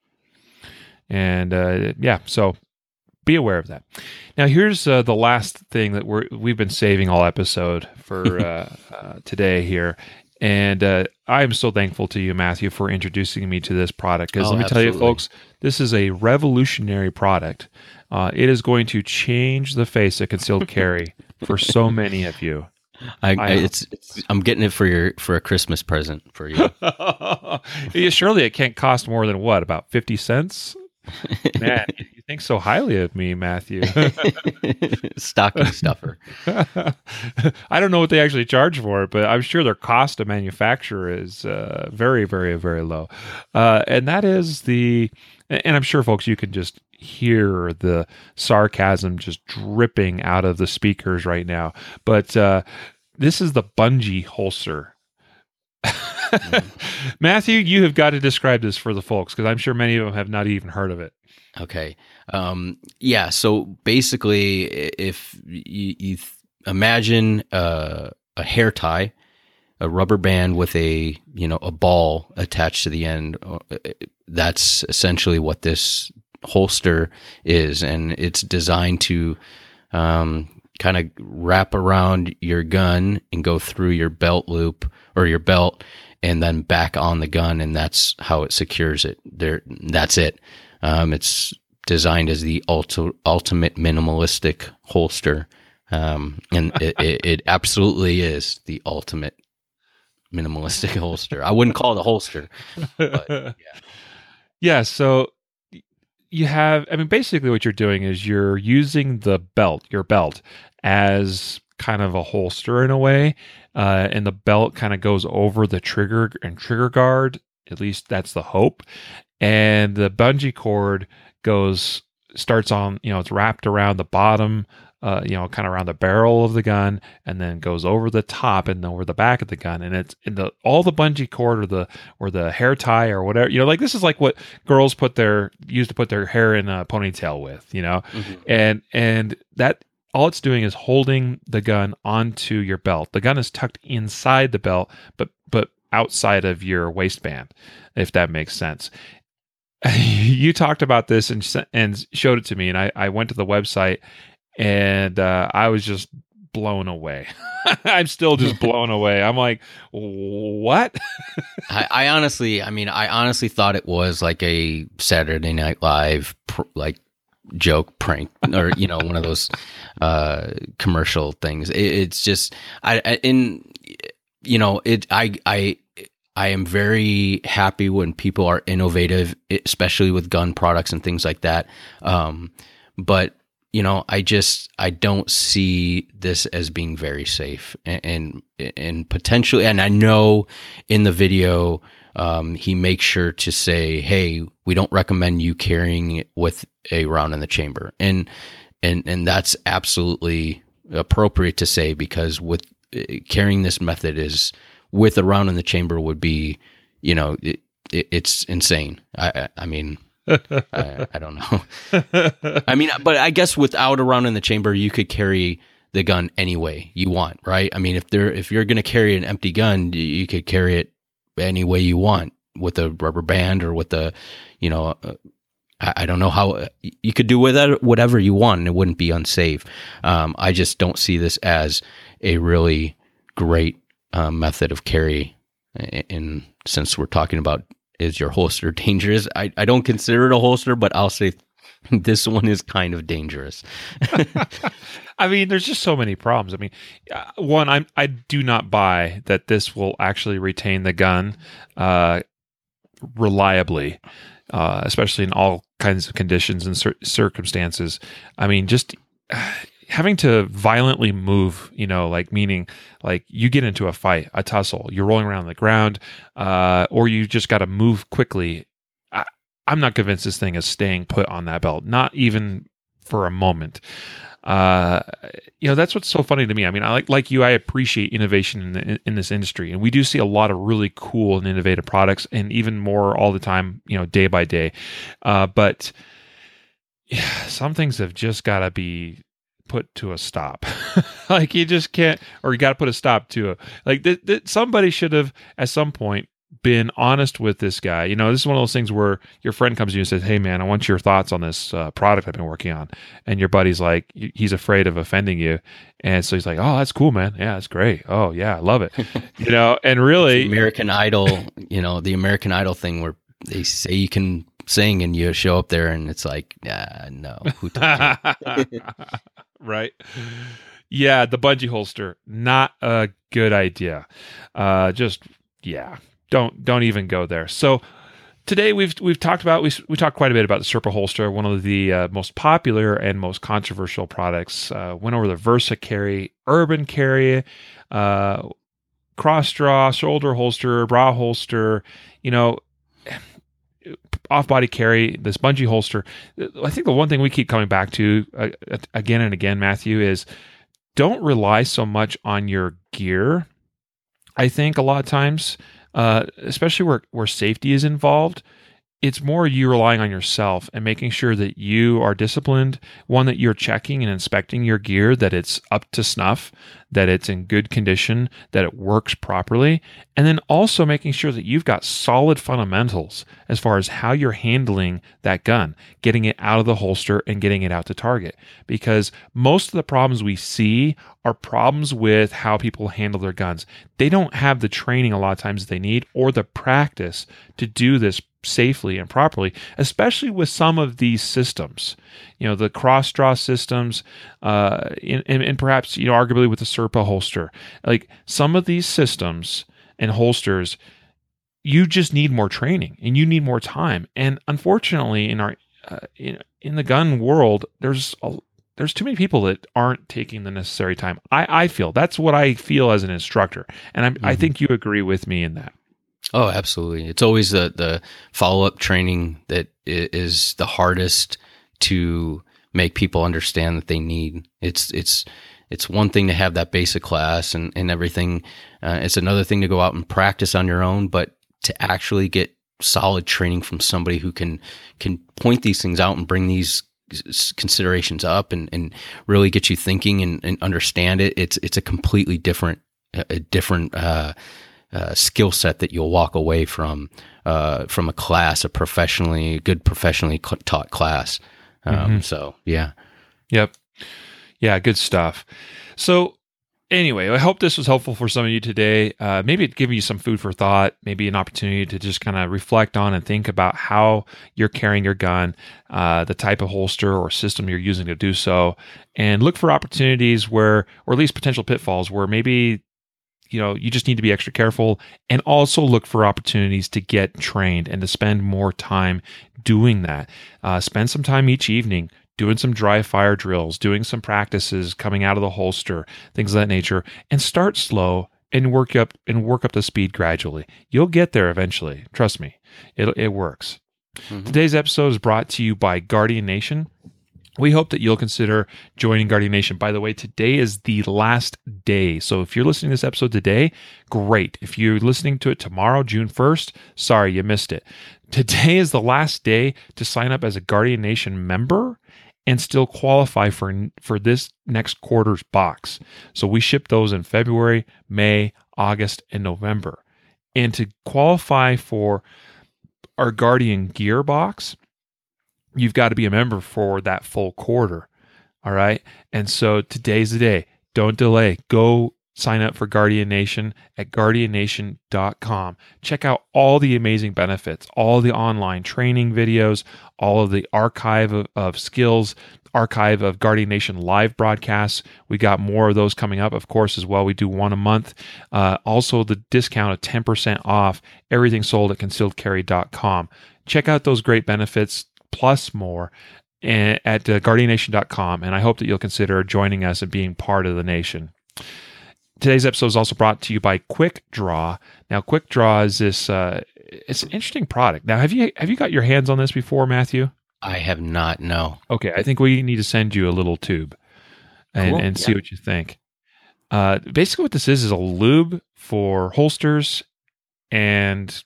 And uh, yeah, so be aware of that. Now, here's uh, the last thing that we're, we've been saving all episode for uh, uh, today here. And uh, I am so thankful to you, Matthew, for introducing me to this product. Because oh, let me absolutely. tell you, folks, this is a revolutionary product. Uh, it is going to change the face of concealed carry for so many of you. I, I it's, it's I'm getting it for your for a Christmas present for you. Yeah, surely it can't cost more than what, about fifty cents? Man, you think so highly of me, Matthew. Stocking stuffer. I don't know what they actually charge for it, but I'm sure their cost to manufacture is uh, very, very, very low. Uh, and that is the, and I'm sure, folks, you can just hear the sarcasm just dripping out of the speakers right now. But uh, this is the bungee holster. Mm-hmm. Matthew, you have got to describe this for the folks, because I'm sure many of them have not even heard of it. Okay. Um, yeah. So basically, if you, you th- imagine uh, a hair tie, a rubber band with a you know a ball attached to the end, that's essentially what this holster is, and it's designed to um, kind of wrap around your gun and go through your belt loop or your belt, and then back on the gun, and that's how it secures it. There, that's it. Um, it's designed as the ulti- ultimate minimalistic holster, um, and it, it, it absolutely is the ultimate minimalistic holster. I wouldn't call it a holster, but yeah. Yeah. So you have, I mean, basically what you're doing is you're using the belt, your belt, as kind of a holster in a way. Uh, and the belt kind of goes over the trigger and trigger guard. At least that's the hope. And the bungee cord goes, starts on, you know, it's wrapped around the bottom, uh, you know, kind of around the barrel of the gun, and then goes over the top and over the back of the gun. And it's in the, all the bungee cord or the, or the hair tie or whatever, you know, like this is like what girls put their, used to put their hair in a ponytail with, you know, mm-hmm. and, and that, all it's doing is holding the gun onto your belt. The gun is tucked inside the belt, but, but outside of your waistband, if that makes sense. You talked about this and and showed it to me, and I, I went to the website, and uh, I was just blown away. I'm still just blown away. I'm like, what? I, I honestly, I mean, I honestly thought it was like a Saturday Night Live, pr- like joke prank, or you know, one of those uh, commercial things. It, it's just, I, I in, you know, it, I, I. I am very happy when people are innovative, especially with gun products and things like that. Um, but you know, I just I don't see this as being very safe, and and, and potentially. And I know in the video um, he makes sure to say, "Hey, we don't recommend you carrying it with a round in the chamber," and and and that's absolutely appropriate to say, because with carrying this method is. With a round in the chamber would be, you know, it, it, it's insane. I, I, I mean, I, I don't know. I mean, but I guess without a round in the chamber, you could carry the gun any way you want, right? I mean, if there, if you're going to carry an empty gun, you could carry it any way you want with a rubber band or with a, you know, uh, I, I don't know how you could do with that whatever you want, and it wouldn't be unsafe. Um, I just don't see this as a really great Uh, method of carry. And since we're talking about is your holster dangerous, I, I don't consider it a holster, but I'll say this one is kind of dangerous. I mean, there's just so many problems. I mean, uh, one, I'm, I do not buy that this will actually retain the gun uh, reliably, uh, especially in all kinds of conditions and cir- circumstances. I mean, just... Uh, having to violently move, you know, like meaning like you get into a fight, a tussle, you're rolling around on the ground, uh, or you just got to move quickly. I, I'm not convinced this thing is staying put on that belt, not even for a moment. Uh, you know, that's what's so funny to me. I mean, I like like you, I appreciate innovation in, the, in this industry, and we do see a lot of really cool and innovative products, and even more all the time, you know, day by day. Uh, but yeah, some things have just got to be put to a stop. Like you just can't, or you got to put a stop to it. Like th- th- somebody should have at some point been honest with this guy. You know, this is one of those things where your friend comes to you and says, "Hey man, I want your thoughts on this uh, product I've been working on." And your buddy's like, he's afraid of offending you. And so he's like, "Oh, that's cool, man. Yeah, that's great. Oh yeah, I love it." You know, and really American Idol, you know, the American Idol thing where they say you can sing and you show up there and it's like, yeah, no. Who told you? Right. Yeah, the bungee holster, not a good idea. Uh, just yeah, don't don't even go there. So today we've we've talked about we we talked quite a bit about the Serpa holster, one of the uh, most popular and most controversial products. Uh, went over the Versa Carry, Urban Carry, uh, cross draw, shoulder holster, bra holster. You know. Off-body carry, this bungee holster. I think the one thing we keep coming back to uh, again and again, Matthew, is don't rely so much on your gear. I think a lot of times, uh, especially where, where safety is involved, it's more you relying on yourself and making sure that you are disciplined, one, that you're checking and inspecting your gear, that it's up to snuff, that it's in good condition, that it works properly, and then also making sure that you've got solid fundamentals as far as how you're handling that gun, getting it out of the holster and getting it out to target. Because most of the problems we see are problems with how people handle their guns. They don't have the training a lot of times that they need or the practice to do this safely and properly, especially with some of these systems, you know, the cross draw systems, uh, and, and perhaps, you know, arguably with the Serpa holster. Like some of these systems and holsters, you just need more training and you need more time. And unfortunately, in our uh, in in the gun world, there's a, there's too many people that aren't taking the necessary time. I, I feel that's what I feel as an instructor, and I'm, mm-hmm. I think you agree with me in that. Oh, absolutely. It's always the the follow up training that is the hardest to make people understand that they need. It's it's it's one thing to have that basic class and and everything. Uh, it's another thing to go out and practice on your own, but to actually get solid training from somebody who can can point these things out and bring these considerations up and, and really get you thinking and, and understand it. It's it's a completely different a different uh, uh, skill set that you'll walk away from uh, from a class, a professionally good professionally taught class. Um, mm-hmm. So yeah, yep, yeah, good stuff. So. Anyway, I hope this was helpful for some of you today. Uh, maybe it gave you some food for thought, maybe an opportunity to just kind of reflect on and think about how you're carrying your gun, uh, the type of holster or system you're using to do so, and look for opportunities where, or at least potential pitfalls where maybe, you know, you just need to be extra careful, and also look for opportunities to get trained and to spend more time doing that. Uh, spend some time each evening doing some dry fire drills, doing some practices coming out of the holster, things of that nature, and start slow and work up and work up the speed gradually. You'll get there eventually. Trust me, it it works. Mm-hmm. Today's episode is brought to you by Guardian Nation. We hope that you'll consider joining Guardian Nation. By the way, today is the last day. So if you're listening to this episode today, great. If you're listening to it tomorrow, June first, sorry, you missed it. Today is the last day to sign up as a Guardian Nation member and still qualify for for this next quarter's box. So we ship those in February, May, August, and November. And to qualify for our Guardian Gear box, you've got to be a member for that full quarter. All right? And so today's the day. Don't delay. Go sign up for Guardian Nation at guardian nation dot com. Check out all the amazing benefits, all the online training videos, all of the archive of, of skills, archive of Guardian Nation live broadcasts. We got more of those coming up, of course, as well. We do one a month. Uh, also, the discount of ten percent off everything sold at concealed carry dot com. Check out those great benefits plus more at uh, guardian nation dot com, and I hope that you'll consider joining us and being part of the nation. Today's episode is also brought to you by Quick Draw. Now, Quick Draw is this, uh, it's an interesting product. Now, have you have you got your hands on this before, Matthew? I have not, no. Okay, I think we need to send you a little tube and, cool. and see yeah. what you think. Uh, basically what this is is a lube for holsters and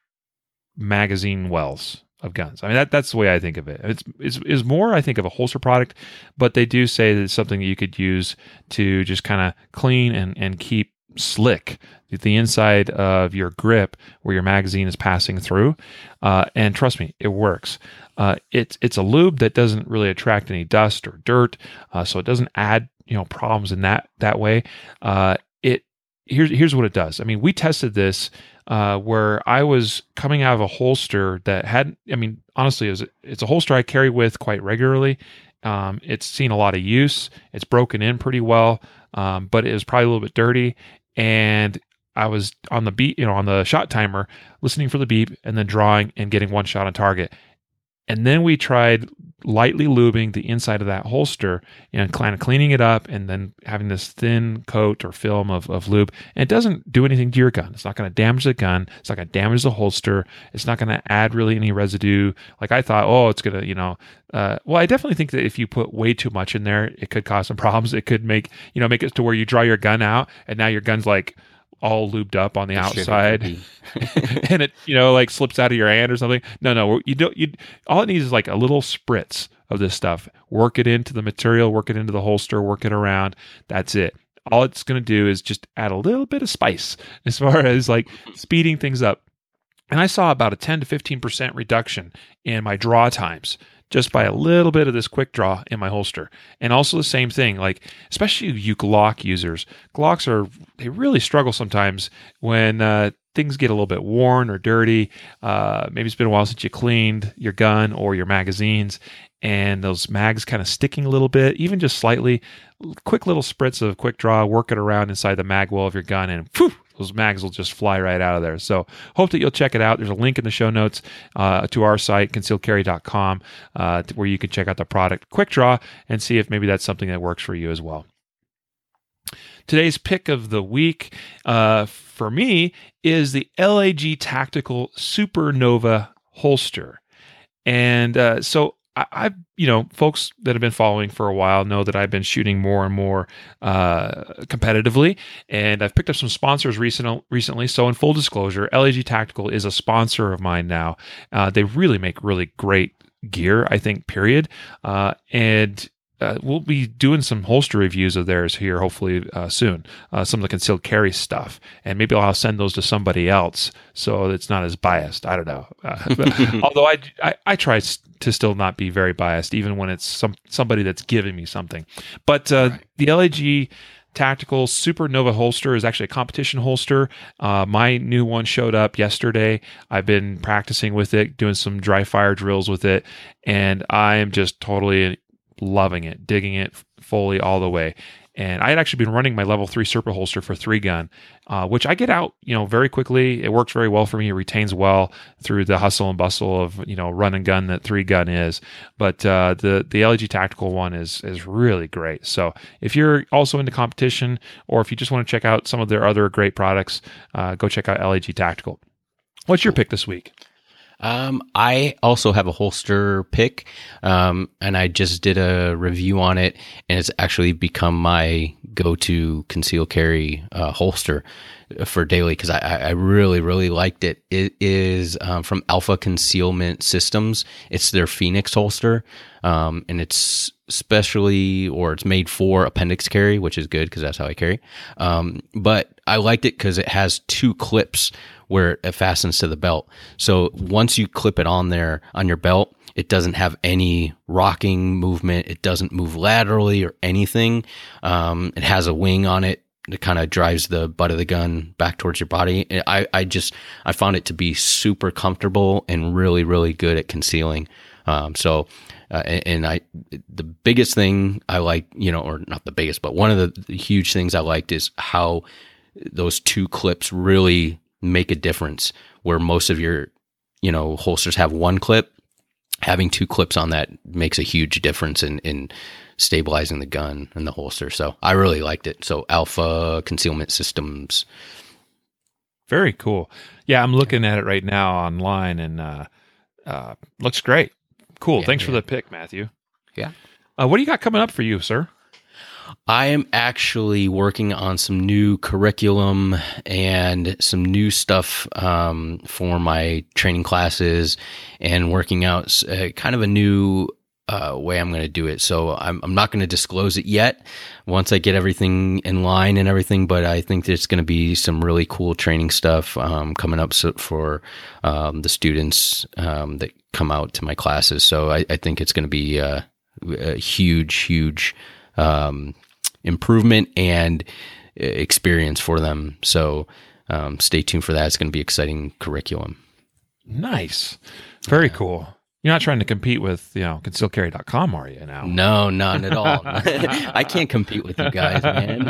magazine wells of guns. I mean, that that's the way I think of it. It's, it's, it's more, I think, of a holster product, but they do say that it's something that you could use to just kind of clean and, and keep slick the inside of your grip where your magazine is passing through. Uh, and trust me, it works. Uh, it's it's a lube that doesn't really attract any dust or dirt, uh, so it doesn't add you know problems in that that way. Uh, it here's here's what it does. I mean, we tested this. Uh, where I was coming out of a holster that had, I mean, honestly, it was, it's a holster I carry with quite regularly. Um, it's seen a lot of use. It's broken in pretty well, um, but it was probably a little bit dirty. And I was on the beat, you know, on the shot timer, listening for the beep and then drawing and getting one shot on target. And then we tried lightly lubing the inside of that holster and kind of cleaning it up and then having this thin coat or film of, of lube. And it doesn't do anything to your gun. It's not going to damage the gun. It's not going to damage the holster. It's not going to add really any residue. Like I thought, oh, it's going to, you know, uh, well, I definitely think that if you put way too much in there, it could cause some problems. It could make, you know, make it to where you draw your gun out and now your gun's like all lubed up on the outside and it, you know, like slips out of your hand or something. No, no, you don't, you, all it needs is like a little spritz of this stuff. Work it into the material, work it into the holster, work it around. That's it. All it's going to do is just add a little bit of spice as far as like speeding things up. And I saw about a ten to fifteen percent reduction in my draw times just by a little bit of this quick draw in my holster. And also the same thing, like, especially you Glock users. Glocks are, they really struggle sometimes when uh, things get a little bit worn or dirty. Uh, maybe it's been a while since you cleaned your gun or your magazines, and those mags kind of sticking a little bit, even just slightly. Quick little spritz of quick draw, work it around inside the mag well of your gun, and whew, those mags will just fly right out of there. So hope that you'll check it out. There's a link in the show notes uh, to our site, concealed carry dot com, uh, where you can check out the product Quick Draw and see if maybe that's something that works for you as well. Today's pick of the week uh, for me is the L A G Tactical Supernova holster. And uh, so I, I've, you know, folks that have been following for a while know that I've been shooting more and more uh, competitively, and I've picked up some sponsors recent, recently. So in full disclosure, L A G Tactical is a sponsor of mine now. Uh, they really make really great gear, I think, period. Uh, and Uh, we'll be doing some holster reviews of theirs here, hopefully uh, soon. Uh, some of the concealed carry stuff, and maybe I'll send those to somebody else so it's not as biased. I don't know. Uh, but, although I, I I try to still not be very biased, even when it's some somebody that's giving me something. But uh, right. The L A G Tactical Supernova holster is actually a competition holster. Uh, my new one showed up yesterday. I've been practicing with it, doing some dry fire drills with it, and I am just totally loving it, digging it fully all the way. And I had actually been running my level three Serpa holster for three gun, uh, which I get out, you know, very quickly. It works very well for me. It retains well through the hustle and bustle of, you know, run and gun that three gun is. But uh, the the L A G Tactical one is is really great. So if you're also into competition, or if you just want to check out some of their other great products, uh, go check out L A G Tactical. What's your pick this week? Um, I also have a holster pick, um, and I just did a review on it, and it's actually become my go-to conceal carry uh, holster for daily because I, I really, really liked it. It is um, from Alpha Concealment Systems. It's their Phoenix holster, um, and it's specially, or it's made for appendix carry, which is good because that's how I carry. Um, but I liked it because it has two clips where it fastens to the belt. So once you clip it on there on your belt, it doesn't have any rocking movement. It doesn't move laterally or anything. Um, it has a wing on it that kind of drives the butt of the gun back towards your body. I, I just, I found it to be super comfortable and really, really good at concealing. Um, so, uh, and, and I, the biggest thing I like, you know, or not the biggest, but one of the, the huge things I liked is how those two clips really make a difference, where most of your, you know, holsters have one clip. Having two clips on that makes a huge difference in, in stabilizing the gun and the holster. So I really liked it. So Alpha Concealment Systems. Very cool. Yeah, I'm looking at it right now online, and uh, uh, looks great. Cool. Yeah, Thanks yeah. for the pick, Matthew. Yeah. Uh, what do you got coming up for you, sir? I am actually working on some new curriculum and some new stuff um, for my training classes, and working out uh, kind of a new uh, way I'm going to do it. So I'm, I'm not going to disclose it yet once I get everything in line and everything, but I think there's going to be some really cool training stuff um, coming up so for um, the students um, that come out to my classes. So I, I think it's going to be uh, a huge, huge um, improvement and experience for them. So, um, stay tuned for that. It's going to be exciting curriculum. Nice. Very yeah. cool. You're not trying to compete with, you know, conceal carry dot com, are you now? No, none at all. I can't compete with you guys, man.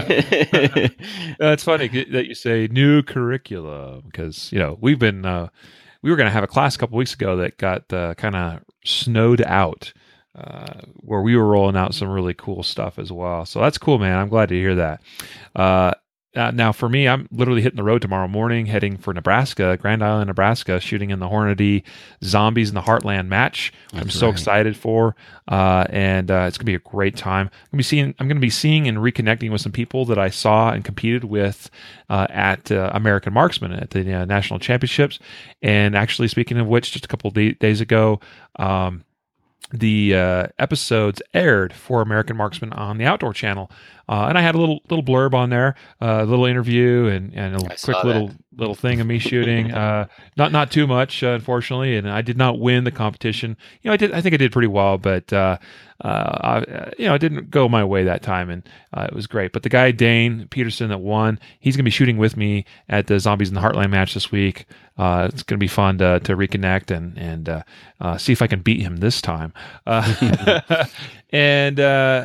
It's funny that you say new curriculum, because, you know, we've been, uh, we were going to have a class a couple weeks ago that got uh, kind of snowed out. Uh, where we were rolling out some really cool stuff as well. So that's cool, man. I'm glad to hear that. Uh, uh, now, for me, I'm literally hitting the road tomorrow morning, heading for Nebraska, Grand Island, Nebraska, shooting in the Hornady Zombies in the Heartland match. Which I'm so right. excited for, uh, and uh, it's gonna be a great time. I'm gonna be seeing. I'm gonna be seeing and reconnecting with some people that I saw and competed with uh, at uh, American Marksman at the uh, national championships. And actually, speaking of which, just a couple of day- days ago. Um, The uh, episodes aired for American Marksman on the Outdoor Channel, uh, and I had a little little blurb on there, uh, a little interview, and, and a I quick little little thing of me shooting. Uh, not not too much, uh, unfortunately, and I did not win the competition. You know, I did. I think I did pretty well, but uh, uh, I, you know, it didn't go my way that time, and uh, it was great. But the guy Dane Peterson that won, he's going to be shooting with me at the Zombies in the Heartland match this week. Uh, it's going to be fun to to reconnect and and uh, uh, see if I can beat him this time. Uh, and uh,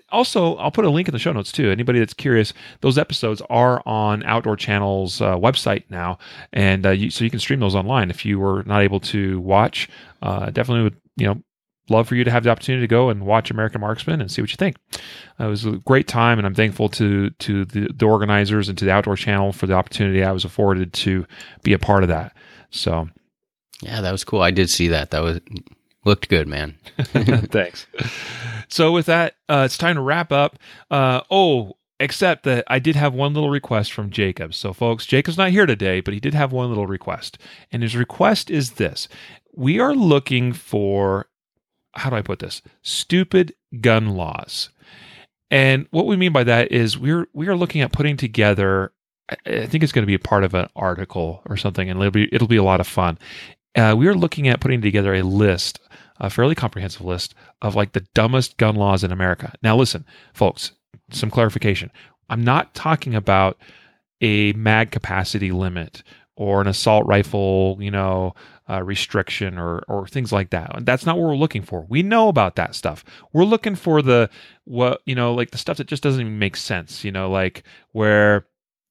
also, I'll put a link in the show notes too. Anybody that's curious, those episodes are on Outdoor Channel's uh, website now, and uh, you, so you can stream those online. If you were not able to watch, uh, definitely would you know love for you to have the opportunity to go and watch American Marksman and see what you think. Uh, it was a great time, and I'm thankful to to the, the organizers and to the Outdoor Channel for the opportunity I was afforded to be a part of that. So, yeah, that was cool. I did see that. That was looked good, man. Thanks. So with that, uh, it's time to wrap up. Uh, oh, except that I did have one little request from Jacob. So, folks, Jacob's not here today, but he did have one little request, and his request is this: we are looking for, how do I put this? Stupid gun laws. And what we mean by that is we're we are looking at putting together, I think it's going to be a part of an article or something, and it'll be it'll be a lot of fun. Uh, we are looking at putting together a list, a fairly comprehensive list of like the dumbest gun laws in America. Now, listen, folks, some clarification. I'm not talking about a mag capacity limit or an assault rifle, you know, uh, restriction or or things like that. That's not what we're looking for. We know about that stuff. We're looking for the, what, you know, like the stuff that just doesn't even make sense, you know, like where,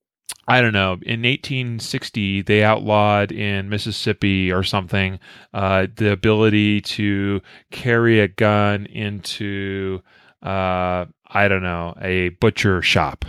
I don't know, in eighteen sixty, they outlawed in Mississippi or something uh, the ability to carry a gun into, uh, I don't know, a butcher shop.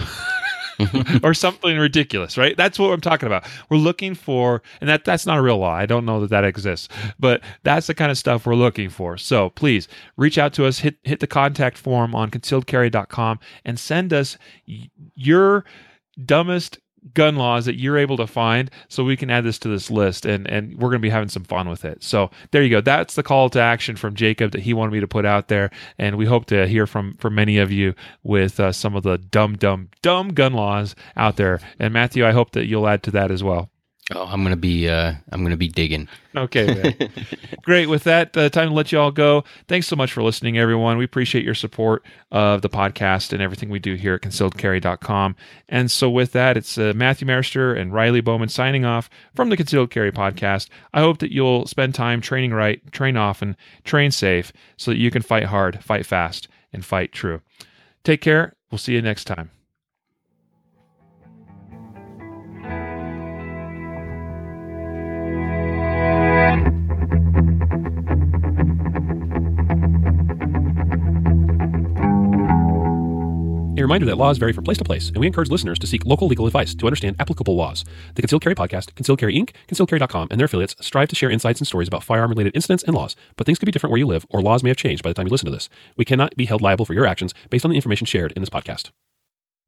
Or something ridiculous, right? That's what I'm talking about. We're looking for, and that that's not a real law. I don't know that that exists, but that's the kind of stuff we're looking for. So please reach out to us, hit hit the contact form on concealed carry dot com, and send us y- your dumbest gun laws that you're able to find, so we can add this to this list, and and we're going to be having some fun with it. So there you go. That's the call to action from Jacob that he wanted me to put out there, and we hope to hear from from many of you with uh, some of the dumb dumb dumb gun laws out there. And Matthew, I hope that you'll add to that as well. Oh, I'm gonna be uh, I'm gonna be digging. Okay, man. Great. With that, uh, time to let you all go. Thanks so much for listening, everyone. We appreciate your support of the podcast and everything we do here at concealed carry dot com. And so with that, it's uh, Matthew Marister and Riley Bowman signing off from the Concealed Carry Podcast. I hope that you'll spend time training right, train often, train safe, so that you can fight hard, fight fast, and fight true. Take care. We'll see you next time. A reminder that laws vary from place to place, and we encourage listeners to seek local legal advice to understand applicable laws. The Concealed Carry Podcast, Concealed Carry Incorporated, concealed carry dot com, and their affiliates strive to share insights and stories about firearm-related incidents and laws, but things could be different where you live, or laws may have changed by the time you listen to this. We cannot be held liable for your actions based on the information shared in this podcast.